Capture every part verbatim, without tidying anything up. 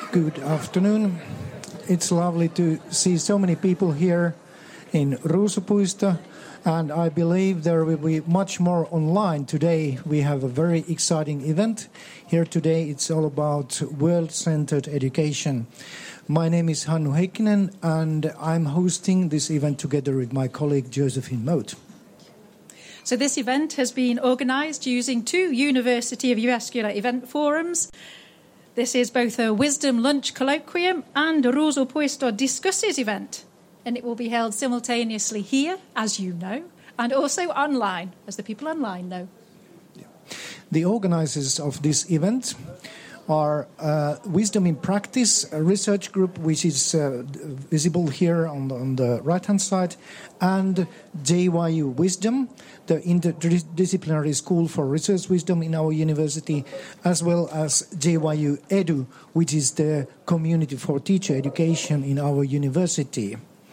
Good afternoon. It's lovely to see so many people here in Ruusupuisto, and I believe there will be much more online today. We have a very exciting event here today. It's all about world-centered education. My name is Hannu Heikkinen, and I'm hosting this event together with my colleague Josephine Mote. So this event has been organised using two University of Jyväskylä event forums. This is both a Wisdom Lunch Colloquium and a Ruusupuisto Discusses event, and it will be held simultaneously here, as you know, and also online, as the people online know. The organisers of this event are uh, Wisdom in Practice, a research group which is uh, visible here on the, on the right-hand side, and J Y U Wisdom, the interdisciplinary school for research wisdom in our university, as well as J Y U Edu, which is the community for teacher education in our university.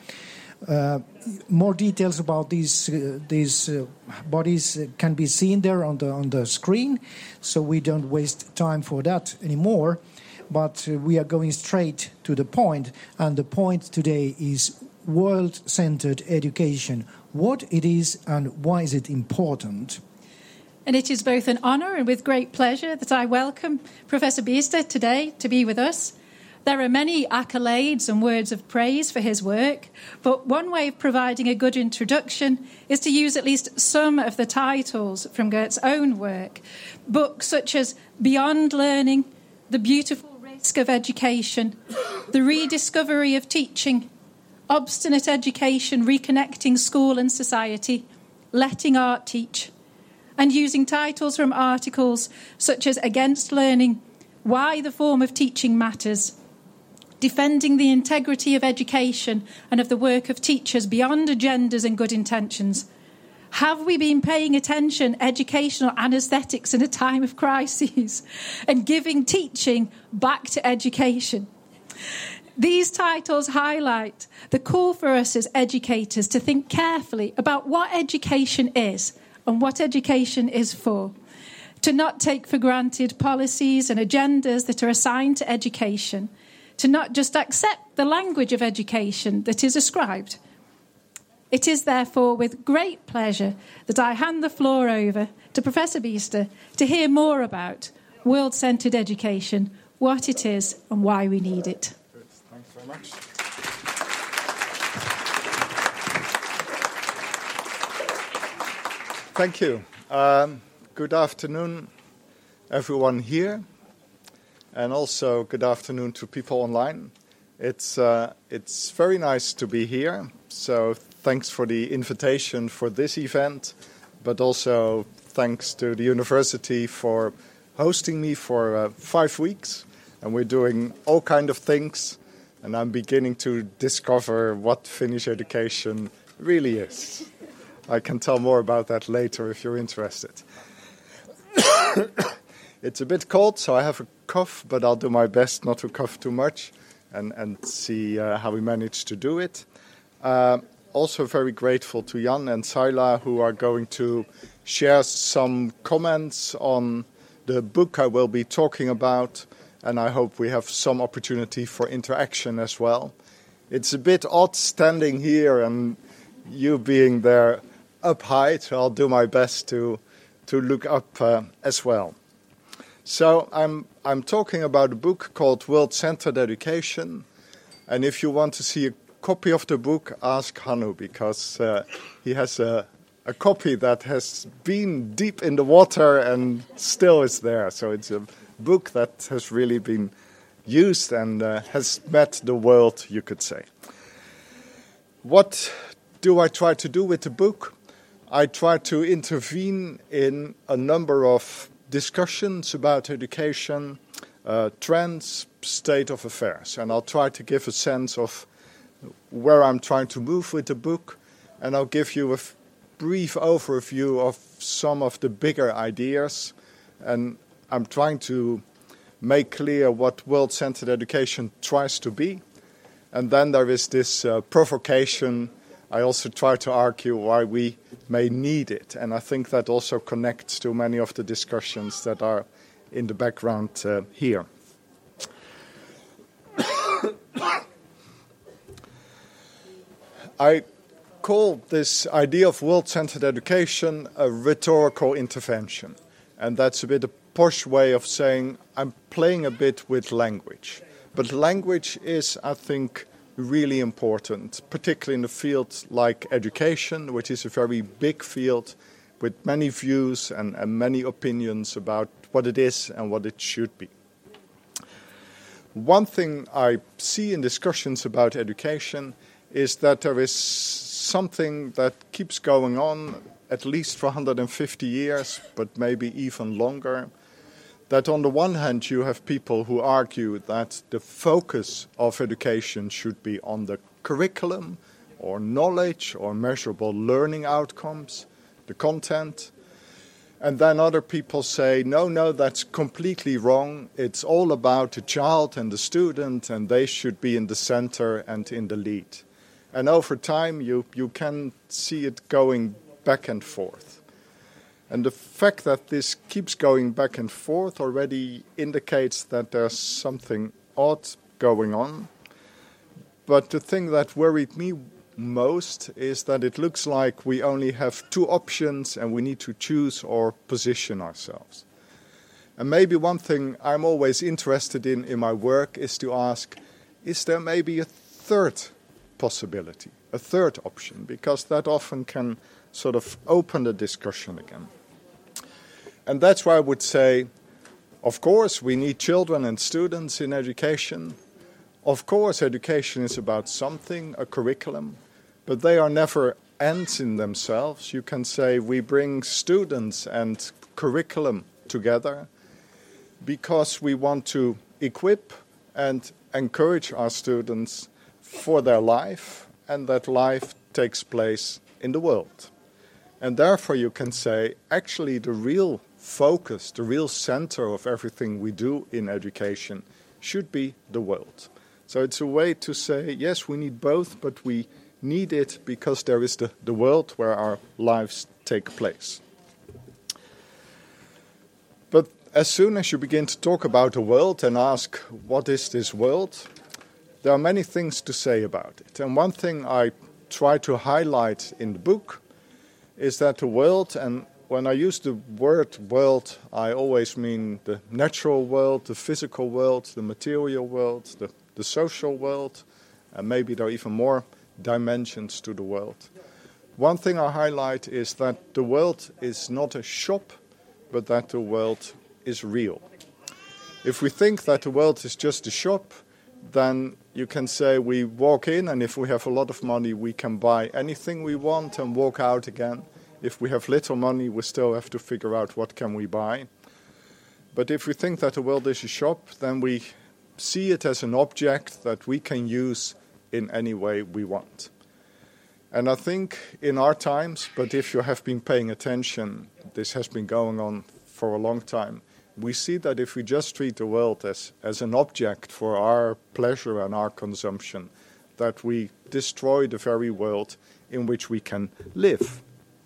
Uh, more details about these uh, these uh, bodies can be seen there on the on the screen, so we don't waste time for that anymore. But uh, we are going straight to the point, and the point today is world-centered education. What it is and why is it important? And it is both an honour and with great pleasure that I welcome Professor Biste today to be with us. There are many accolades and words of praise for his work, but one way of providing a good introduction is to use at least some of the titles from Gert's own work. Books such as Beyond Learning, The Beautiful Risk of Education, The Rediscovery of Teaching, Obstinate Education, Reconnecting School and Society, Letting Art Teach, and using titles from articles such as Against Learning, Why the Form of Teaching Matters, Defending the Integrity of Education and of the Work of Teachers Beyond Agendas and Good Intentions. Have we been paying attention, educational anaesthetics in a time of crises, and giving teaching back to education? These titles highlight the call for us as educators to think carefully about what education is and what education is for, to not take for granted policies and agendas that are assigned to education, to not just accept the language of education that is ascribed. It is therefore with great pleasure that I hand the floor over to Professor Biste to hear more about world-centered education, what it is and why we need it. Good. Thanks very much. Thank you. Um, good afternoon, everyone here. And also good afternoon to people online. It's uh, it's very nice to be here. So thanks for the invitation for this event, but also thanks to the university for hosting me for uh, five weeks. And we're doing all kind of things. And I'm beginning to discover what Finnish education really is. I can tell more about that later if you're interested. It's a bit cold, so I have a cough, but I'll do my best not to cough too much and, and see uh, how we manage to do it. Uh, also very grateful to Jan and Saila, who are going to share some comments on the book I will be talking about, and I hope we have some opportunity for interaction as well. It's a bit odd standing here and you being there up high, so I'll do my best to, to look up uh, as well. So I'm I'm talking about a book called World-Centered Education, and if you want to see a copy of the book, ask Hannu, because uh, he has a, a copy that has been deep in the water and still is there. So it's a book that has really been used and uh, has met the world, you could say. What do I try to do with the book? I try to intervene in a number of discussions about education, uh, trends, state of affairs. And I'll try to give a sense of where I'm trying to move with the book. And I'll give you a f- brief overview of some of the bigger ideas. And I'm trying to make clear what world-centered education tries to be. And then there is this uh, provocation. I also try to argue why we may need it. And I think that also connects to many of the discussions that are in the background uh, here. I call this idea of world-centered education a rhetorical intervention. And that's a bit a posh way of saying I'm playing a bit with language. But language is, I think, really important, particularly in a field like education, which is a very big field with many views and, and many opinions about what it is and what it should be. One thing I see in discussions about education is that there is something that keeps going on at least for one hundred fifty years, but maybe even longer, that on the one hand you have people who argue that the focus of education should be on the curriculum or knowledge or measurable learning outcomes, the content. And then other people say, no, no, that's completely wrong. It's all about the child and the student, and they should be in the center and in the lead. And over time, you, you can see it going back and forth. And the fact that this keeps going back and forth already indicates that there's something odd going on. But the thing that worried me most is that it looks like we only have two options and we need to choose or position ourselves. And maybe one thing I'm always interested in in my work is to ask, is there maybe a third possibility, a third option? Because that often can sort of open the discussion again. And that's why I would say, of course, we need children and students in education. Of course, education is about something, a curriculum, but they are never ends in themselves. You can say we bring students and curriculum together because we want to equip and encourage our students for their life, and that life takes place in the world. And therefore you can say, actually the real focus, the real center of everything we do in education should be the world. So it's a way to say, yes, we need both, but we need it because there is the, the world where our lives take place. But as soon as you begin to talk about the world and ask, what is this world? There are many things to say about it. And one thing I try to highlight in the book is that the world, and when I use the word world, I always mean the natural world, the physical world, the material world, the, the social world, and maybe there are even more dimensions to the world. One thing I highlight is that the world is not a shop, but that the world is real. If we think that the world is just a shop, then you can say we walk in, and if we have a lot of money, we can buy anything we want and walk out again. If we have little money, we still have to figure out what can we buy. But if we think that the world is a shop, then we see it as an object that we can use in any way we want. And I think in our times, but if you have been paying attention, this has been going on for a long time, we see that if we just treat the world as, as an object for our pleasure and our consumption, that we destroy the very world in which we can live.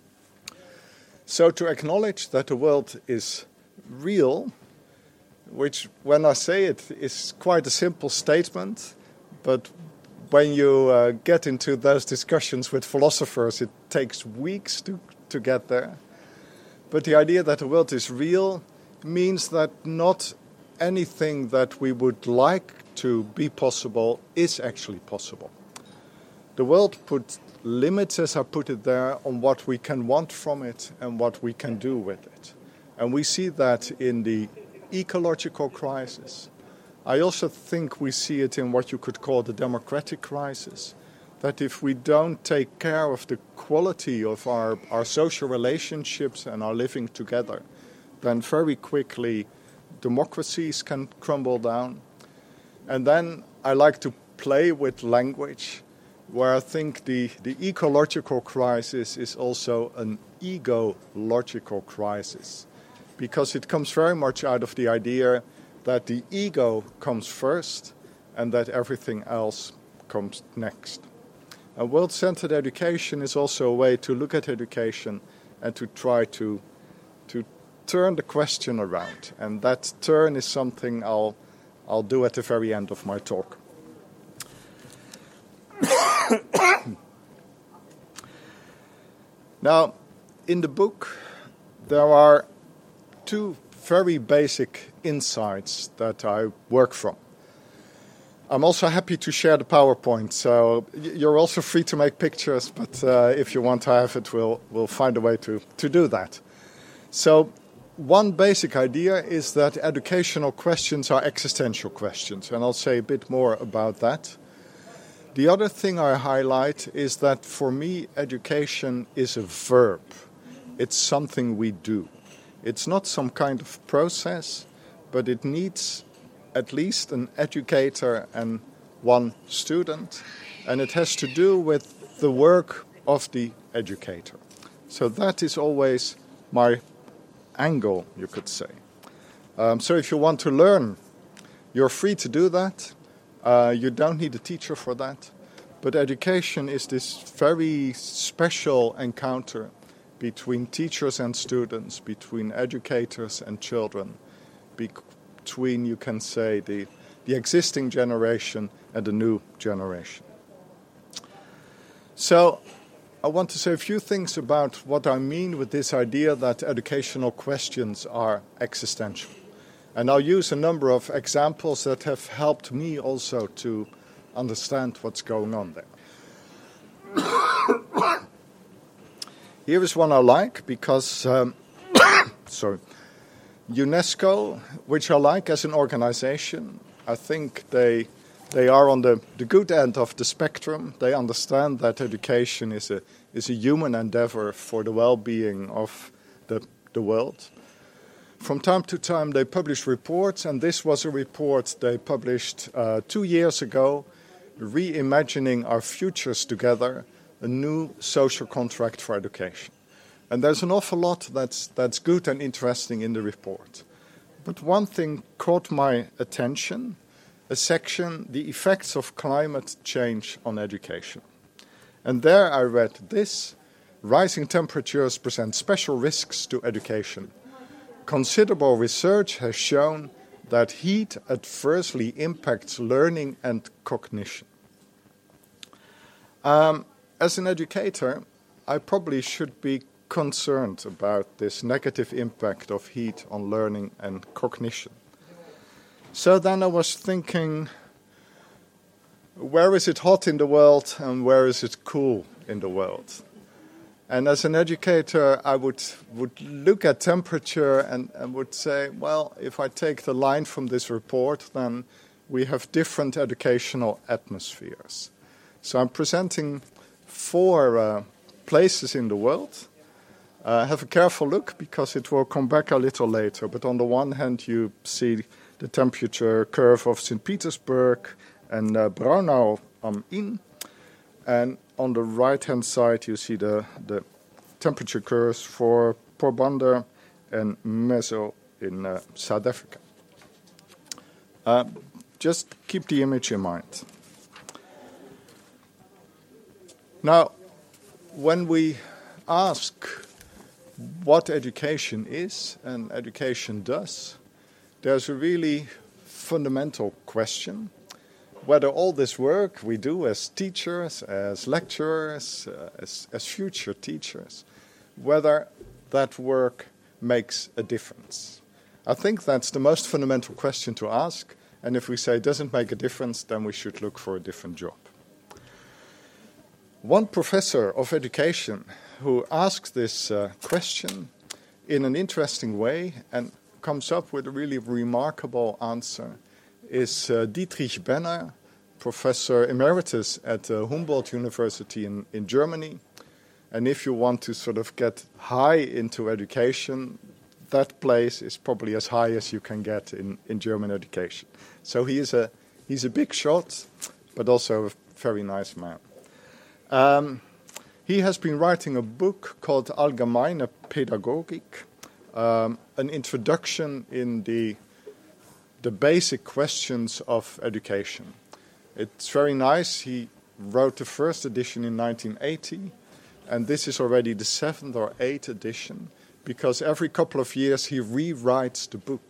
So to acknowledge that the world is real, which when I say it is quite a simple statement, but when you uh, get into those discussions with philosophers, it takes weeks to, to get there. But the idea that the world is real means that not anything that we would like to be possible is actually possible. The world put limits, as I put it there, on what we can want from it and what we can do with it. And we see that in the ecological crisis. I also think we see it in what you could call the democratic crisis, that if we don't take care of the quality of our, our social relationships and our living together, then very quickly democracies can crumble down. And then I like to play with language, where I think the, the ecological crisis is also an ego-logical crisis, because it comes very much out of the idea that the ego comes first and that everything else comes next. And world-centered education is also a way to look at education and to try to, to turn the question around. And that turn is something I'll, I'll do at the very end of my talk. Now, in the book, there are two very basic insights that I work from. I'm also happy to share the PowerPoint, so you're also free to make pictures, but uh, if you want to have it, we'll, we'll find a way to, to do that. So one basic idea is that educational questions are existential questions, and I'll say a bit more about that. The other thing I highlight is that for me, education is a verb. It's something we do. It's not some kind of process, but it needs at least an educator and one student, and it has to do with the work of the educator. So that is always my angle, you could say. Um, so if you want to learn, you're free to do that. Uh, you don't need a teacher for that. But education is this very special encounter between teachers and students, between educators and children, between, you can say, the, the existing generation and the new generation. So I want to say a few things about what I mean with this idea that educational questions are existential. And I'll use a number of examples that have helped me also to understand what's going on there. Here is one I like because, um, sorry, UNESCO, which I like as an organization, I think they they are on the, the good end of the spectrum. They understand that education is a is a human endeavor for the well-being of the the world. From time to time, they publish reports, and this was a report they published uh, two years ago, Reimagining Our Futures Together, a new social contract for education. And there's an awful lot that's, that's good and interesting in the report. But one thing caught my attention, a section, the effects of climate change on education. And there I read this: rising temperatures present special risks to education. Considerable research has shown that heat adversely impacts learning and cognition. Um, as an educator, I probably should be concerned about this negative impact of heat on learning and cognition. So then I was thinking, where is it hot in the world and where is it cool in the world? And as an educator, I would would look at temperature and, and would say, well, if I take the line from this report, then we have different educational atmospheres. So I'm presenting four uh, places in the world. Uh, have a careful look because it will come back a little later. But on the one hand, you see the temperature curve of Saint Petersburg and uh, Braunau am Inn. And on the right-hand side, you see the, the temperature curves for Porbandar and Meso in uh, South Africa. Uh, just keep the image in mind. Now, when we ask what education is and education does, there's a really fundamental question. Whether all this work we do as teachers, as lecturers, uh, as, as future teachers, whether that work makes a difference. I think that's the most fundamental question to ask, and if we say it doesn't make a difference, then we should look for a different job. One professor of education who asks this uh, question in an interesting way and comes up with a really remarkable answer is uh, Dietrich Benner, professor emeritus at uh, Humboldt University in, in Germany. And if you want to sort of get high into education, that place is probably as high as you can get in, in German education. So he is a he's a big shot, but also a very nice man. Um, he has been writing a book called Allgemeine Pädagogik, um, an introduction in the the basic questions of education. It's very nice. He wrote the first edition in nineteen eighty, and this is already the seventh or eighth edition, because every couple of years he rewrites the book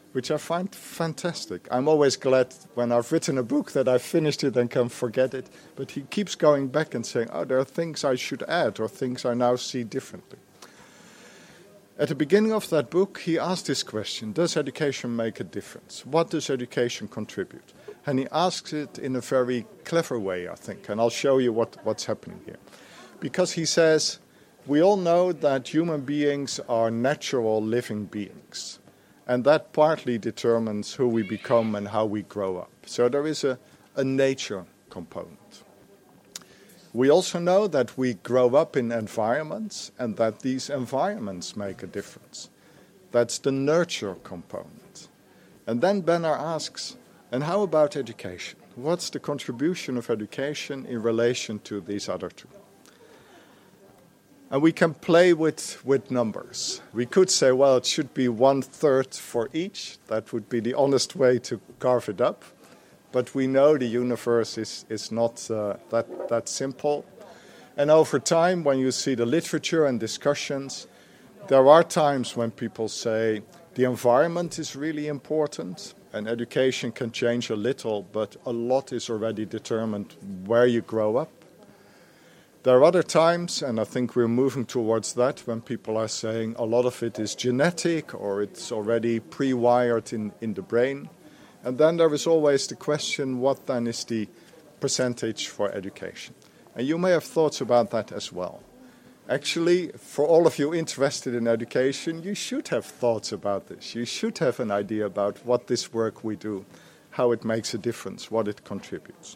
which I find fantastic. I'm always glad when I've written a book that I've finished it and can forget it. But he keeps going back and saying, oh, there are things I should add or things I now see differently. At the beginning of that book, he asked this question, does education make a difference? What does education contribute? And he asks it in a very clever way, I think. And I'll show you what, what's happening here. Because he says, we all know that human beings are natural living beings. And that partly determines who we become and how we grow up. So there is a, a nature component. We also know that we grow up in environments and that these environments make a difference. That's the nurture component. And then Benner asks, and how about education? What's the contribution of education in relation to these other two? And we can play with, with numbers. We could say, well, it should be one third for each. That would be the honest way to carve it up. But we know the universe is, is not uh, that, that simple. And over time, when you see the literature and discussions, there are times when people say the environment is really important and education can change a little, but a lot is already determined where you grow up. There are other times, and I think we're moving towards that, when people are saying a lot of it is genetic or it's already pre-wired in, in the brain. And then there is always the question, what then is the percentage for education? And you may have thoughts about that as well. Actually, for all of you interested in education, you should have thoughts about this. You should have an idea about what this work we do, how it makes a difference, what it contributes.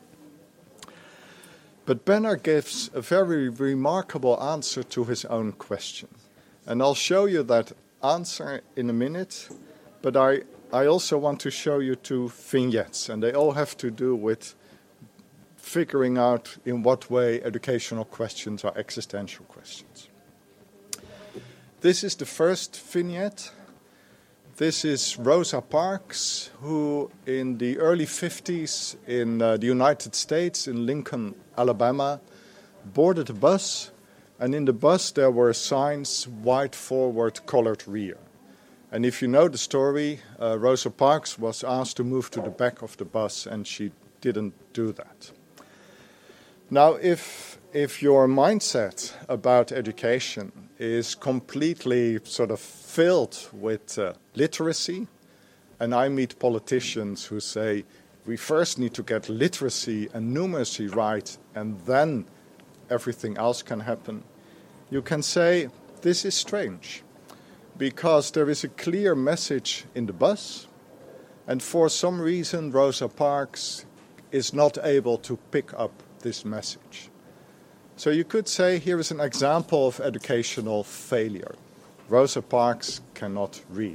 But Benner gives a very remarkable answer to his own question. And I'll show you that answer in a minute, but I, I also want to show you two vignettes, and they all have to do with figuring out in what way educational questions are existential questions. This is the first vignette. This is Rosa Parks, who in the early fifties in uh, the United States, in Lincoln, Alabama, boarded a bus, and in the bus there were signs, white forward, colored rear. And if you know the story, uh, Rosa Parks was asked to move to the back of the bus, and she didn't do that. Now, if if your mindset about education is completely sort of filled with uh, literacy, and I meet politicians who say, we first need to get literacy and numeracy right, and then everything else can happen, you can say, this is strange, because there is a clear message in the bus, and for some reason Rosa Parks is not able to pick up this message. So you could say here is an example of educational failure. Rosa Parks cannot read.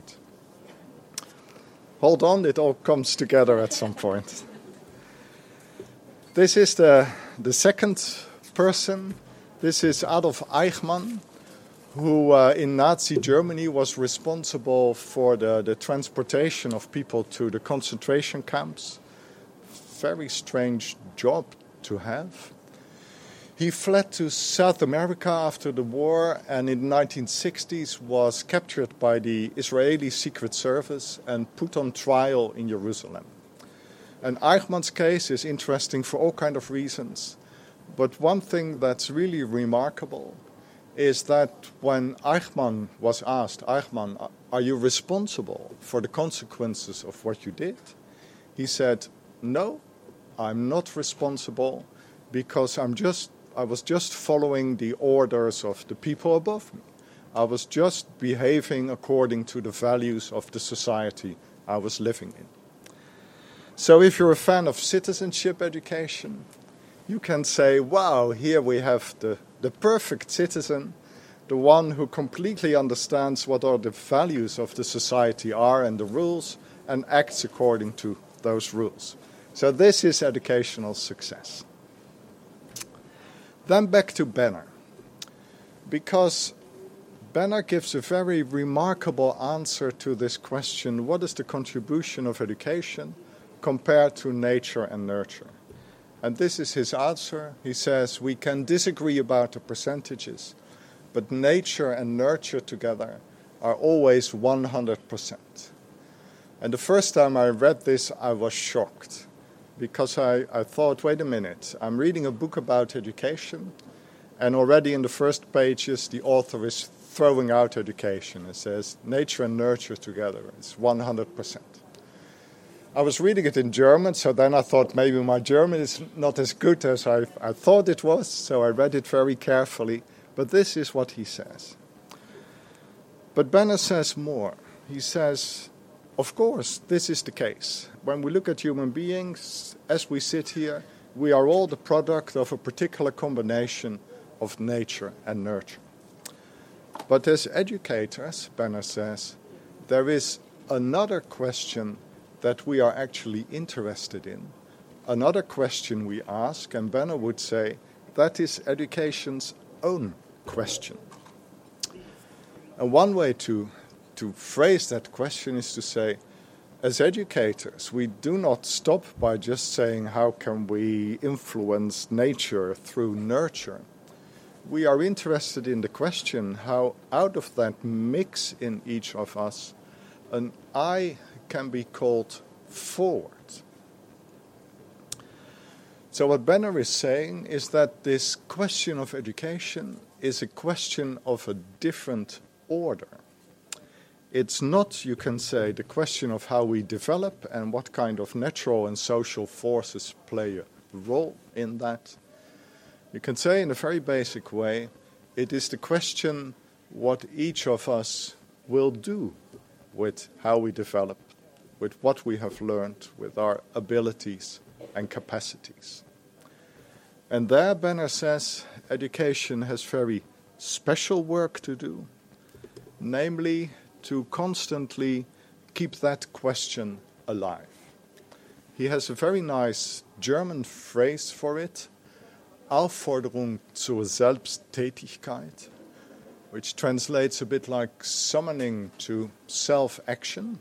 Hold on, it all comes together at some point. This is the, the second person. This is Adolf Eichmann, who uh, in Nazi Germany was responsible for the, the transportation of people to the concentration camps. Very strange job to have. He fled to South America after the war, and in the nineteen sixties was captured by the Israeli Secret Service and put on trial in Jerusalem. And Eichmann's case is interesting for all kinds of reasons. But one thing that's really remarkable is that when Eichmann was asked, Eichmann, are you responsible for the consequences of what you did? He said, no, I'm not responsible because I'm just I was just following the orders of the people above me. I was just behaving according to the values of the society I was living in. So if you're a fan of citizenship education, you can say, wow, here we have the, the perfect citizen, the one who completely understands what are the values of the society are and the rules, and acts according to those rules. So this is educational success. Then back to Benner, because Benner gives a very remarkable answer to this question, what is the contribution of education compared to nature and nurture? And this is his answer. He says, we can disagree about the percentages, but nature and nurture together are always one hundred percent. And the first time I read this, I was shocked, because I, I thought, wait a minute, I'm reading a book about education, and already in the first pages, the author is throwing out education. It says, nature and nurture together. It's one hundred percent. I was reading it in German, so then I thought maybe my German is not as good as I, I thought it was, so I read it very carefully. But this is what he says. But Benner says more. He says, of course, this is the case. When we look at human beings, as we sit here, we are all the product of a particular combination of nature and nurture. But as educators, Benner says, there is another question that we are actually interested in, another question we ask, and Benner would say that is education's own question. And one way to, to phrase that question is to say, as educators, we do not stop by just saying how can we influence nature through nurture. We are interested in the question how out of that mix in each of us, an I can be called forward. So what Benner is saying is that this question of education is a question of a different order. It's not, you can say, the question of how we develop and what kind of natural and social forces play a role in that. You can say in a very basic way, it is the question what each of us will do with how we develop, with what we have learned, with our abilities and capacities. And there, Benner says, education has very special work to do, namely to constantly keep that question alive. He has a very nice German phrase for it, Aufforderung zur Selbsttätigkeit, which translates a bit like summoning to self-action.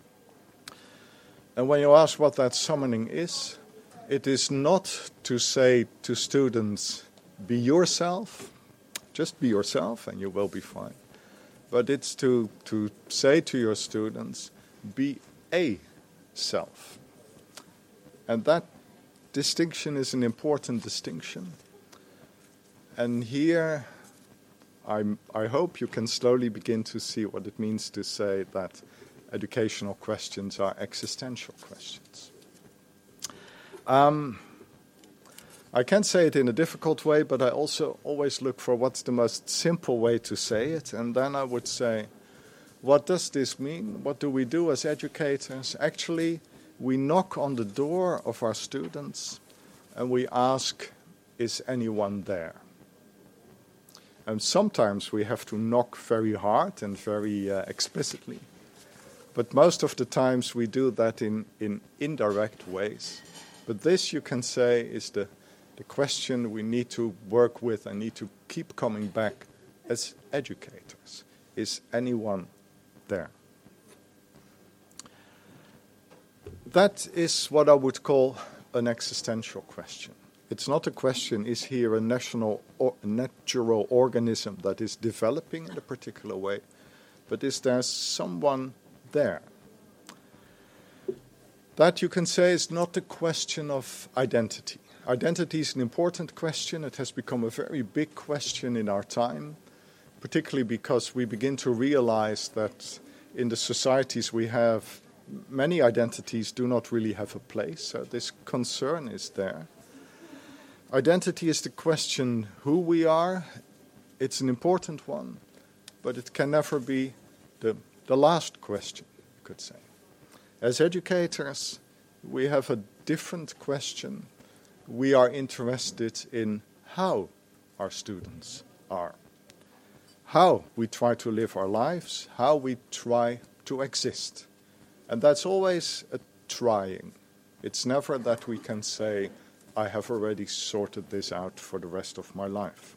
And when you ask what that summoning is, it is not to say to students, be yourself, just be yourself and you will be fine. But it's to, to say to your students, be a self. And that distinction is an important distinction. And here, I'm, I hope you can slowly begin to see what it means to say that educational questions are existential questions. Um, I can say it in a difficult way, but I also always look for what's the most simple way to say it. And then I would say, what does this mean? What do we do as educators? Actually, we knock on the door of our students and we ask, is anyone there? And sometimes we have to knock very hard and very uh, explicitly. But most of the times we do that in, in indirect ways. But this, you can say, is the, the question we need to work with and need to keep coming back as educators. Is anyone there? That is what I would call an existential question. It's not a question, is here a national or natural organism that is developing in a particular way, but is there someone there? That, you can say, is not a question of identity. Identity is an important question. It has become a very big question in our time, particularly because we begin to realize that in the societies we have, many identities do not really have a place, so this concern is there. Identity is the question who we are. It's an important one, but it can never be the, the last question, you could say. As educators, we have a different question. We are interested in how our students are, how we try to live our lives, how we try to exist. And that's always a trying. It's never that we can say, I have already sorted this out for the rest of my life.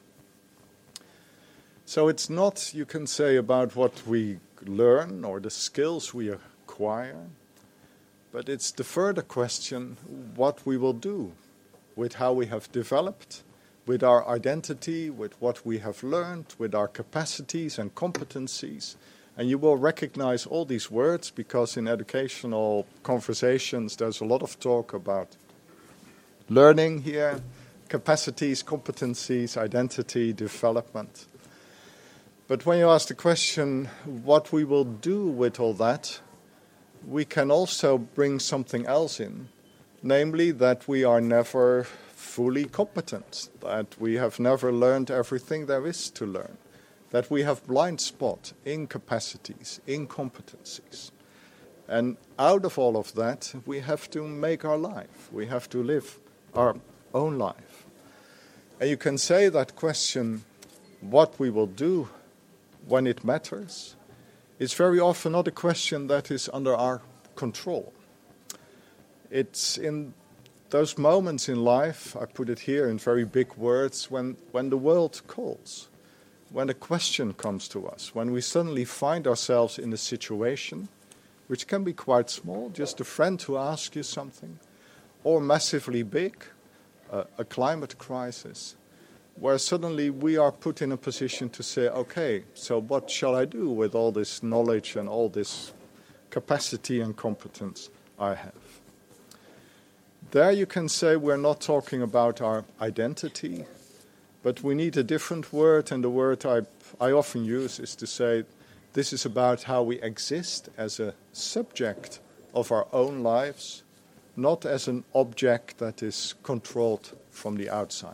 So it's not, you can say, about what we learn or the skills we acquire, but it's the further question, what we will do with how we have developed, with our identity, with what we have learned, with our capacities and competencies, And you will recognize all these words because in educational conversations there's a lot of talk about learning here, capacities, competencies, identity, development. But when you ask the question what we will do with all that, we can also bring something else in, namely that we are never fully competent, that we have never learned everything there is to learn, that we have blind spot, incapacities, incompetencies. And out of all of that, we have to make our life. We have to live our own life. And you can say that question, what we will do when it matters, is very often not a question that is under our control. It's in those moments in life, I put it here in very big words, when, when the world calls, when a question comes to us, when we suddenly find ourselves in a situation which can be quite small, just a friend who asks you something, or massively big, uh, a climate crisis, where suddenly we are put in a position to say, okay, so what shall I do with all this knowledge and all this capacity and competence I have? There you can say we're not talking about our identity, but we need a different word, and the word I, I often use is to say this is about how we exist as a subject of our own lives, not as an object that is controlled from the outside.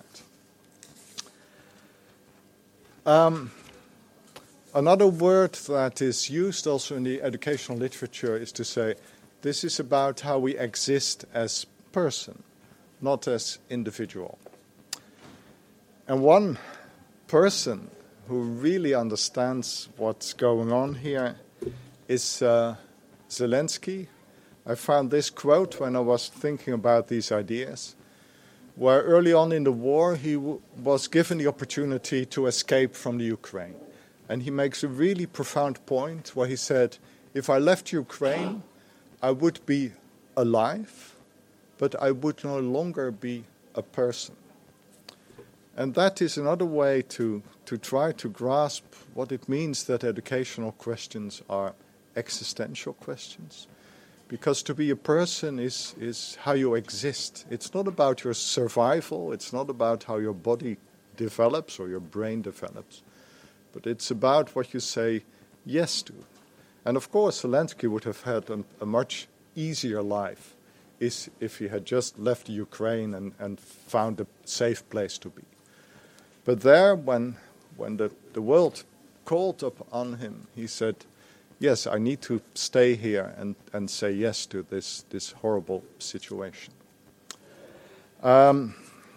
Um, another word that is used also in the educational literature is to say this is about how we exist as person, not as individual. And one person who really understands what's going on here is uh, Zelensky. I found this quote when I was thinking about these ideas, where early on in the war he w- was given the opportunity to escape from the Ukraine. And he makes a really profound point where he said, if I left Ukraine, I would be alive, but I would no longer be a person. And that is another way to, to try to grasp what it means that educational questions are existential questions. Because to be a person is, is how you exist. It's not about your survival, it's not about how your body develops or your brain develops, but it's about what you say yes to. And of course, Zelensky would have had a, a much easier life is if he had just left Ukraine and, and found a safe place to be. But there, when when the, the world called upon him, he said, yes, I need to stay here and, and say yes to this, this horrible situation. Um,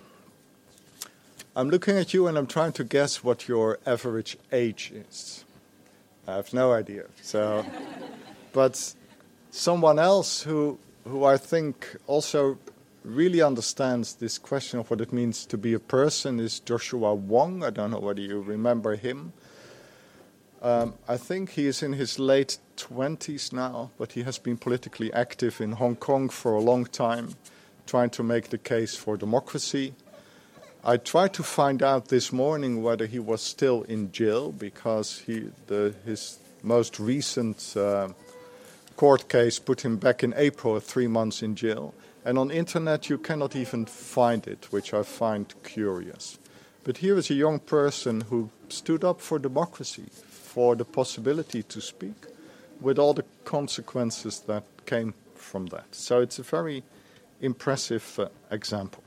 I'm looking at you and I'm trying to guess what your average age is. I have no idea. So, but someone else who who I think also really understands this question of what it means to be a person is Joshua Wong. I don't know whether you remember him. Um, I think he is in his late twenties now, but he has been politically active in Hong Kong for a long time, trying to make the case for democracy. I tried to find out this morning whether he was still in jail, because he, the, his most recent uh, court case put him back in April, three months in jail. And on internet you cannot even find it, which I find curious. But here is a young person who stood up for democracy, for the possibility to speak, with all the consequences that came from that. So it's a very impressive uh, example.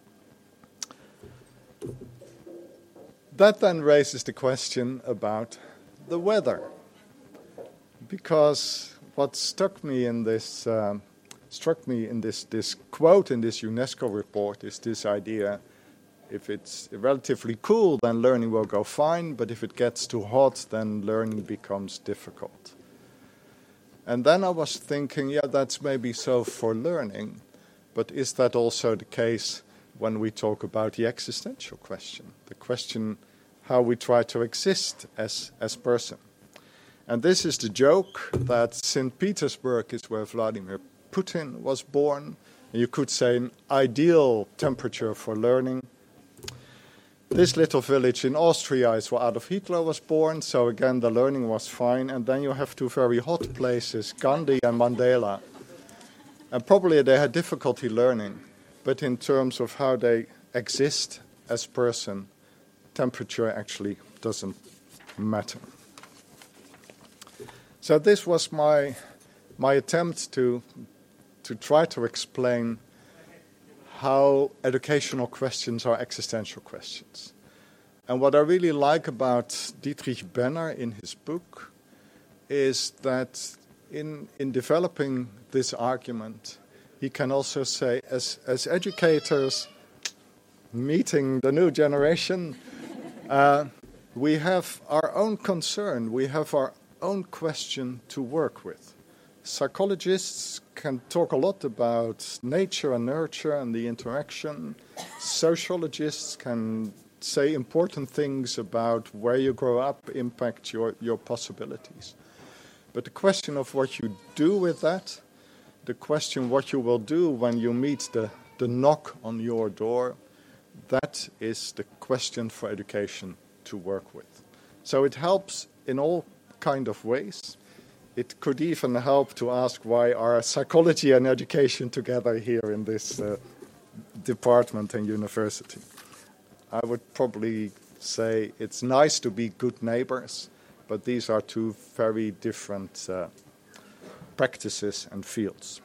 That then raises the question about the weather. Because what struck me in this um, struck me in this, this quote in this UNESCO report is this idea: if it's relatively cool, then learning will go fine, but if it gets too hot, then learning becomes difficult. And then I was thinking, yeah, that's maybe so for learning, but is that also the case when we talk about the existential question, the question how we try to exist as as person? And this is the joke that Saint Petersburg is where Vladimir Putin was born. And you could say an ideal temperature for learning. this little village in Austria is where Adolf Hitler was born, so again the learning was fine. And then you have two very hot places, Gandhi and Mandela. And probably they had difficulty learning, but in terms of how they exist as person, temperature actually doesn't matter. So this was my my attempt to to try to explain how educational questions are existential questions. And what I really like about Dietrich Benner in his book is that in in developing this argument, he can also say, as as educators meeting the new generation, uh, we have our own concern, we have our own question to work with. Psychologists can talk a lot about nature and nurture and the interaction. Sociologists can say important things about where you grow up impact your, your possibilities. But the question of what you do with that, the question what you will do when you meet the, the knock on your door, that is the question for education to work with. So it helps in all kind of ways. It could even help to ask why are psychology and education together here in this uh, department and university. I would probably say it's nice to be good neighbors, but these are two very different uh, practices and fields.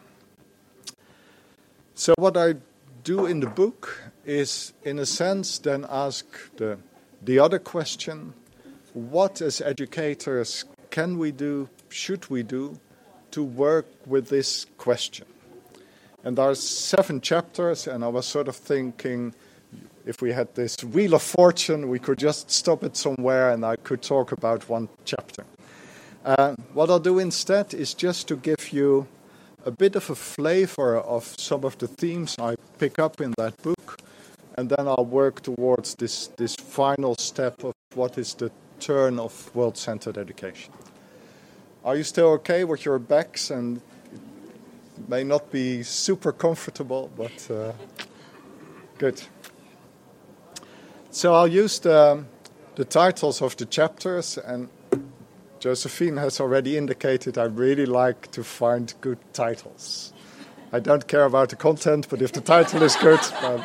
So what I do in the book is, in a sense, then ask the, the other question, what as educators can we do, should we do, to work with this question? And there are seven chapters, and I was sort of thinking, if we had this Wheel of Fortune, we could just stop it somewhere and I could talk about one chapter. Uh, what I'll do instead is just to give you a bit of a flavor of some of the themes I pick up in that book, and then I'll work towards this, this final step of what is the turn of world-centered education. Are you still okay with your backs? And it may not be super comfortable, but uh, good. So I'll use the, the titles of the chapters, and Josephine has already indicated I really like to find good titles. I don't care about the content, but if the title is good. Um.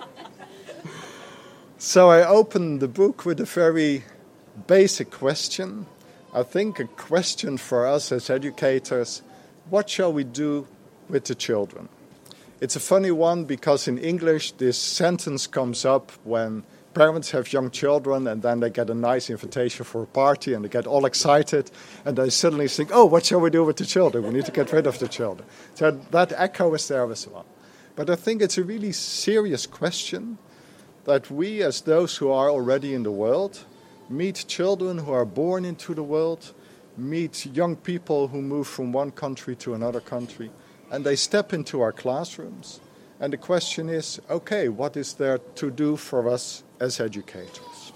So I open the book with a very basic question. I think a question for us as educators, what shall we do with the children? It's a funny one because in English this sentence comes up when parents have young children and then they get a nice invitation for a party and they get all excited and they suddenly think, oh, what shall we do with the children? We need to get rid of the children. So that echo is there as well. But I think it's a really serious question that we, as those who are already in the world, meet children who are born into the world, meet young people who move from one country to another country, and they step into our classrooms. And the question is, okay, what is there to do for us as educators?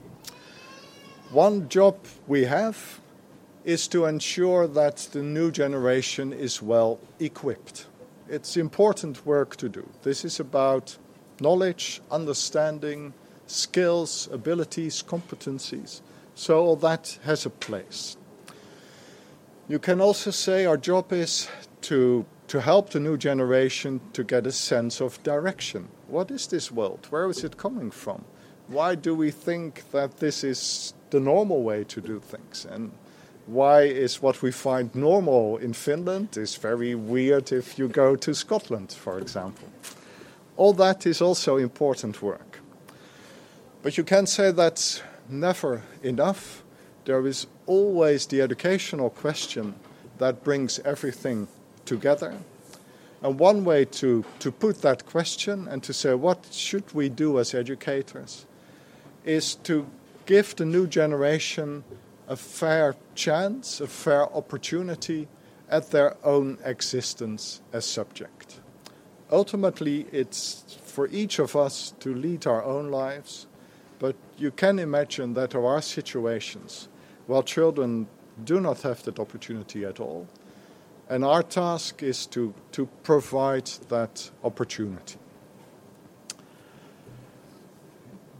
One job we have is to ensure that the new generation is well equipped. It's important work to do. This is about knowledge, understanding, skills, abilities, competencies. So all that has a place. You can also say our job is to, to help the new generation to get a sense of direction. What is this world? Where is it coming from? Why do we think that this is the normal way to do things? And why is what we find normal in Finland is very weird if you go to Scotland, for example? All that is also important work. But you can say that's never enough. There is always the educational question that brings everything together. And one way to, to put that question and to say what should we do as educators is to give the new generation a fair chance, a fair opportunity at their own existence as subject. Ultimately, it's for each of us to lead our own lives, but you can imagine that there are situations where children do not have that opportunity at all, and our task is to, to provide that opportunity.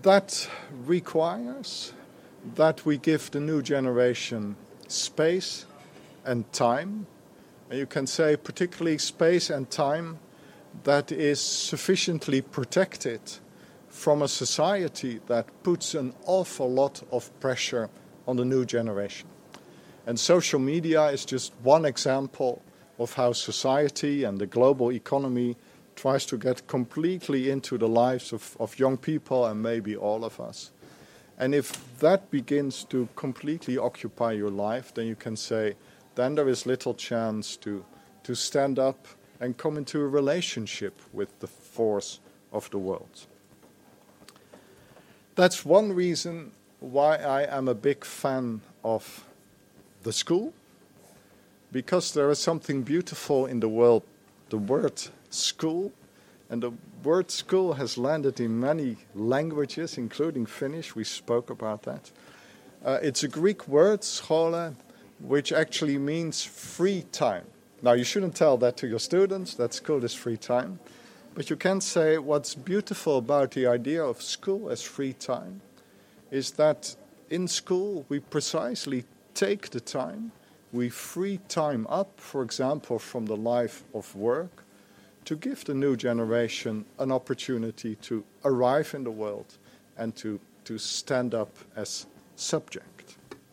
that requires that we give the new generation space and time. And you can say particularly space and time that is sufficiently protected from a society that puts an awful lot of pressure on the new generation. And social media is just one example of how society and the global economy tries to get completely into the lives of, of young people and maybe all of us. And if that begins to completely occupy your life, then you can say, then there is little chance to, to stand up and come into a relationship with the force of the world. That's one reason why I am a big fan of the school, because there is something beautiful in the world, the word school, and the word school has landed in many languages, including Finnish. We spoke about that. Uh, it's a Greek word, schole, which actually means free time. Now, you shouldn't tell that to your students, that school is free time. But you can say what's beautiful about the idea of school as free time is that in school we precisely take the time, we free time up, for example, from the life of work, to give the new generation an opportunity to arrive in the world and to, to stand up as subject.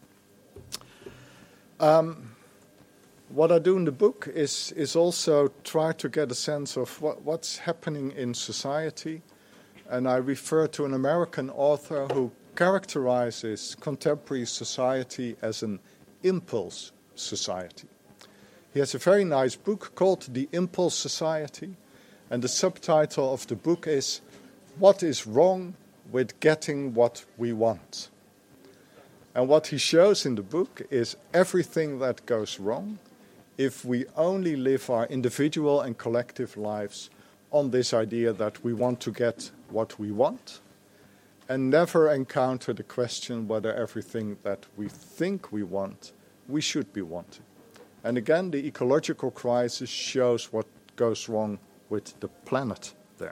Um, what I do in the book is, is also try to get a sense of what, what's happening in society. And I refer to an American author who characterizes contemporary society as an impulse society. He has a very nice book called The Impulse Society, and the subtitle of the book is What is Wrong with Getting What We Want? And what he shows in the book is everything that goes wrong if we only live our individual and collective lives on this idea that we want to get what we want and never encounter the question whether everything that we think we want, we should be wanting. And again, the ecological crisis shows what goes wrong with the planet there.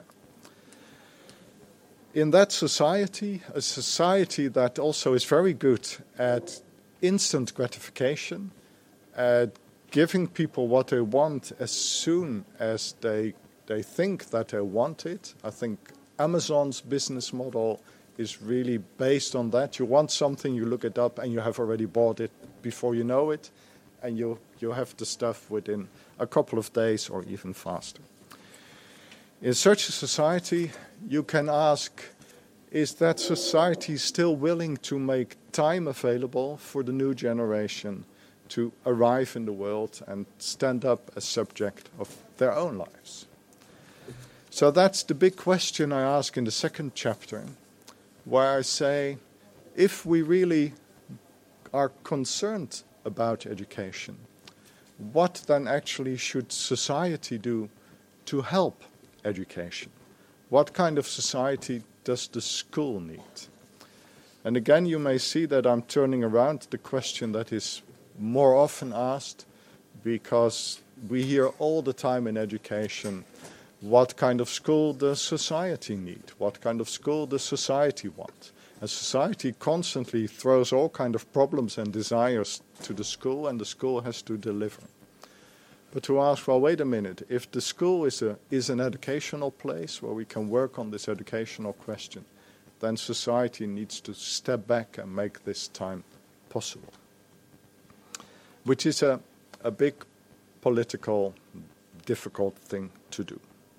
In that society, a society that also is very good at instant gratification, at giving people what they want as soon as they they think that they want it. I think Amazon's business model is really based on that. You want something, you look it up, and you have already bought it before you know it, and you you have the stuff within a couple of days or even faster. In such a society, you can ask, is that society still willing to make time available for the new generation to arrive in the world and stand up as subject of their own lives? So that's the big question I ask in the second chapter, where I say, if we really are concerned about education, what then actually should society do to help education? What kind of society does the school need? And again, you may see that I'm turning around the question that is more often asked, because we hear all the time in education, what kind of school does society need? What kind of school does society want? And society constantly throws all kinds of problems and desires to the school, and the school has to deliver. But to ask, well, wait a minute, if the school is a is an educational place where we can work on this educational question, then society needs to step back and make this time possible. Which is a, a big political, difficult thing to do.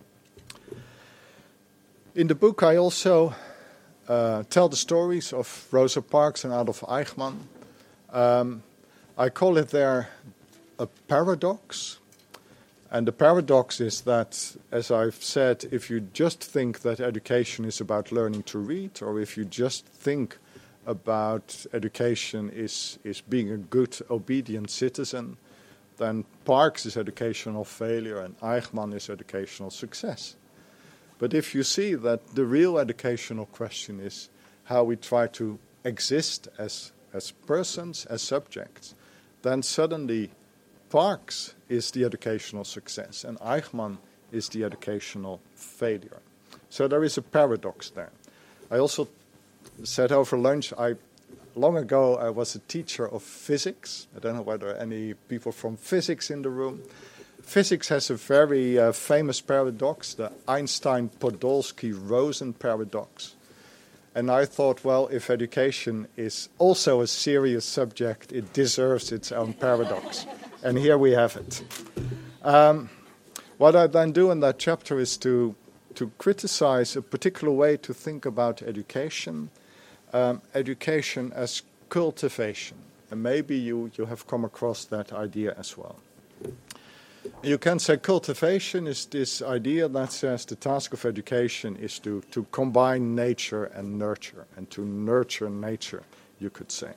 In the book, I also uh, tell the stories of Rosa Parks and Adolf Eichmann. Um, I call it there a paradox. And the paradox is that, as I've said, if you just think that education is about learning to read, or if you just think about education is, is being a good, obedient citizen, then Parks is educational failure and Eichmann is educational success. But if you see that the real educational question is how we try to exist as, as persons, as subjects, then suddenly Parks is the educational success and Eichmann is the educational failure. So there is a paradox there. I also said over lunch, I long ago I was a teacher of physics. I don't know whether any people from physics in the room. Physics has a very uh, famous paradox, the Einstein-Podolsky-Rosen paradox. And I thought, well, if education is also a serious subject, it deserves its own paradox. And here we have it. Um, what I then do in that chapter is to, to criticize a particular way to think about education, um, education as cultivation. And maybe you, you have come across that idea as well. You can say cultivation is this idea that says the task of education is to, to combine nature and nurture, and to nurture nature, you could say.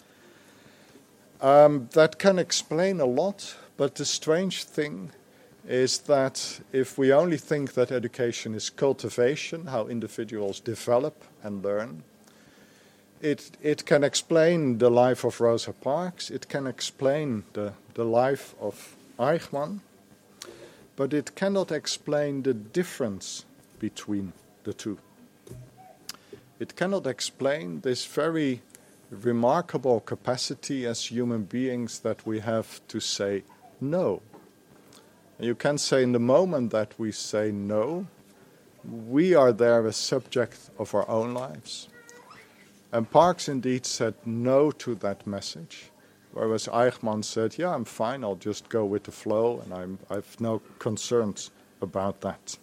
Um, that can explain a lot, but the strange thing is that if we only think that education is cultivation, how individuals develop and learn, it, it can explain the life of Rosa Parks, it can explain the, the life of Eichmann, but it cannot explain the difference between the two. It cannot explain this very remarkable capacity as human beings that we have to say no. And you can say in the moment that we say no, we are there as subject of our own lives. And Parks indeed said no to that message. Whereas Eichmann said, yeah, I'm fine, I'll just go with the flow, and I'm, I've no concerns about that.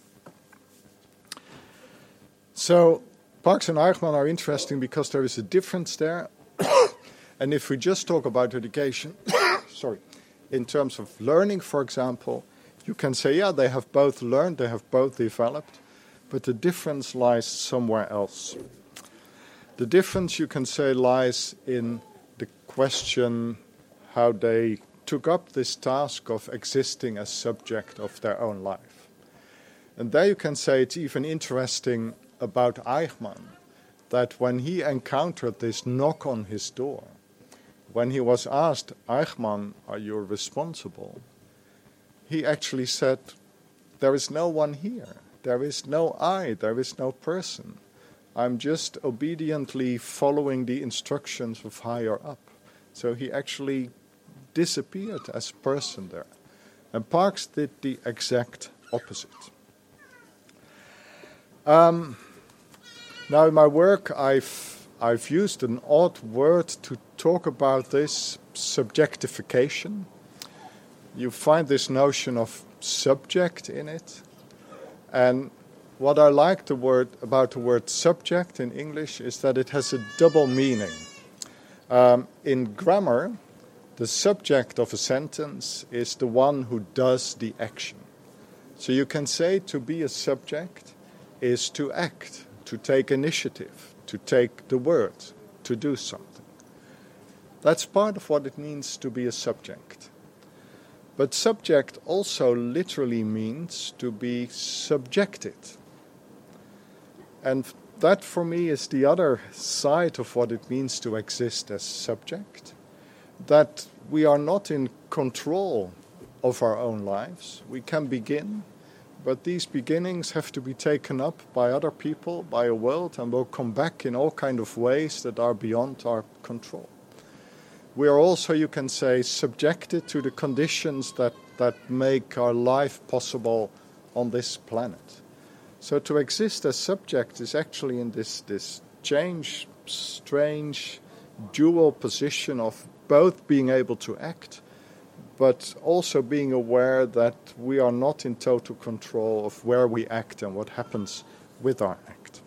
So Parks and Eichmann are interesting because there is a difference there. And if we just talk about education, sorry, in terms of learning, for example, you can say, yeah, they have both learned, they have both developed, but the difference lies somewhere else. The difference, you can say, lies in the question how they took up this task of existing as subject of their own life. And there you can say it's even interesting about Eichmann that when he encountered this knock on his door, when he was asked, Eichmann, are you responsible? He actually said, there is no one here. There is no I, there is no person. I'm just obediently following the instructions of higher up. So he actually disappeared as a person there. And Parks did the exact opposite. Um, now in my work, I've, I've used an odd word to talk about this, subjectification. You find this notion of subject in it. And what I like the word, about the word subject in English is that it has a double meaning. Um, in grammar, the subject of a sentence is the one who does the action. So you can say to be a subject is to act, to take initiative, to take the word, to do something. That's part of what it means to be a subject. But subject also literally means to be subjected. And that for me is the other side of what it means to exist as subject. That we are not in control of our own lives. We can begin, but these beginnings have to be taken up by other people, by a world, and will come back in all kinds of ways that are beyond our control. We are also, you can say, subjected to the conditions that, that make our life possible on this planet. So to exist as subject is actually in this, this change, strange, dual position of both being able to act, but also being aware that we are not in total control of where we act and what happens with our act.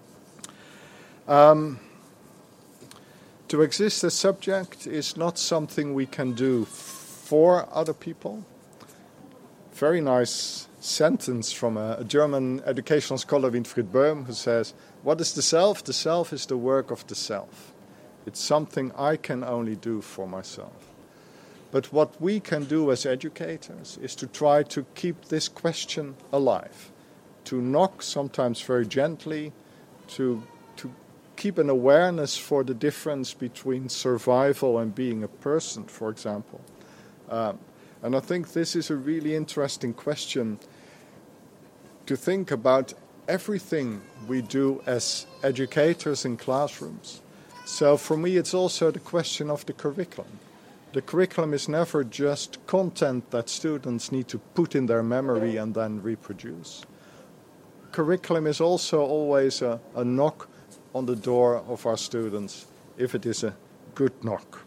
Um, to exist as subject is not something we can do for other people. Very nice sentence from a, a German educational scholar, Winfried Böhm, who says, what is the self? The self is the work of the self. It's something I can only do for myself. But what we can do as educators is to try to keep this question alive, to knock sometimes very gently, to, to keep an awareness for the difference between survival and being a person, for example. Um, and I think this is a really interesting question to think about everything we do as educators in classrooms. So for me, it's also the question of the curriculum. The curriculum is never just content that students need to put in their memory and then reproduce. Curriculum is also always a, a knock on the door of our students, if it is a good knock.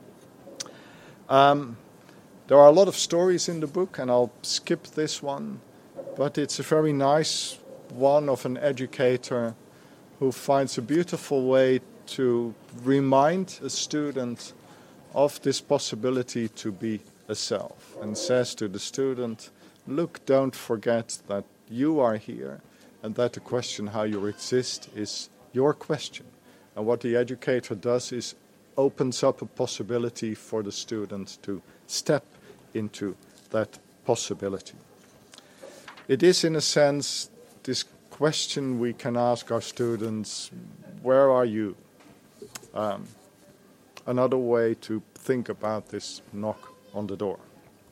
Um, there are a lot of stories in the book, and I'll skip this one, but it's a very nice one of an educator who finds a beautiful way to remind a student of this possibility to be a self, and says to the student, look, don't forget that you are here, and that the question how you exist is your question. And what the educator does is opens up a possibility for the student to step into that possibility. It is, in a sense, this question we can ask our students, where are you? Um, another way to think about this knock on the door.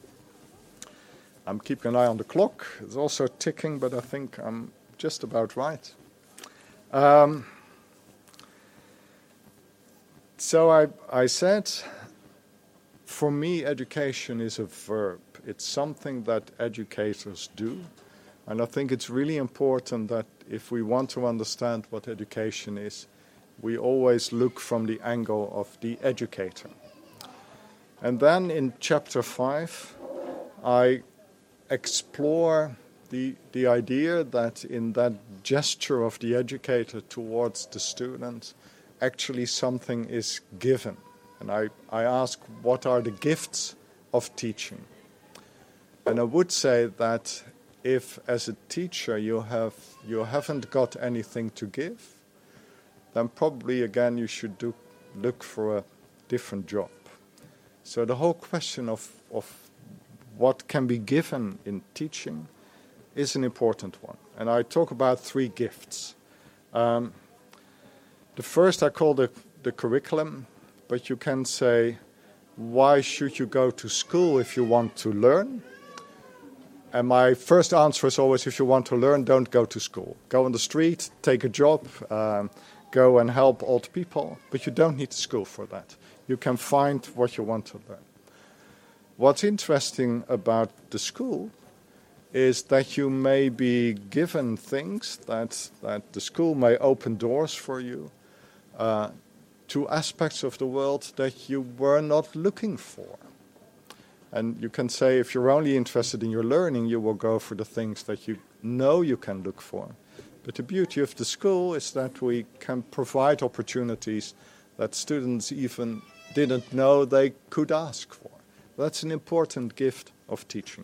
I'm keeping an eye on the clock. It's also ticking, but I think I'm just about right. Um, so I, I said, for me, education is a verb. It's something that educators do. And I think it's really important that if we want to understand what education is, we always look from the angle of the educator. And then in chapter five, I explore the, the idea that in that gesture of the educator towards the student, actually something is given. And I, I ask, what are the gifts of teaching? And I would say that if, as a teacher, you have you haven't got anything to give, then probably, again, you should do, look for a different job. So the whole question of, of what can be given in teaching is an important one. And I talk about three gifts. Um, the first I call the, the curriculum, but you can say, why should you go to school if you want to learn? And my first answer is always, if you want to learn, don't go to school. Go on the street, take a job, um, go and help old people, but you don't need school for that. You can find what you want to learn. What's interesting about the school is that you may be given things that, that the school may open doors for you uh, to aspects of the world that you were not looking for. And you can say, if you're only interested in your learning, you will go for the things that you know you can look for. But the beauty of the school is that we can provide opportunities that students even didn't know they could ask for. That's an important gift of teaching.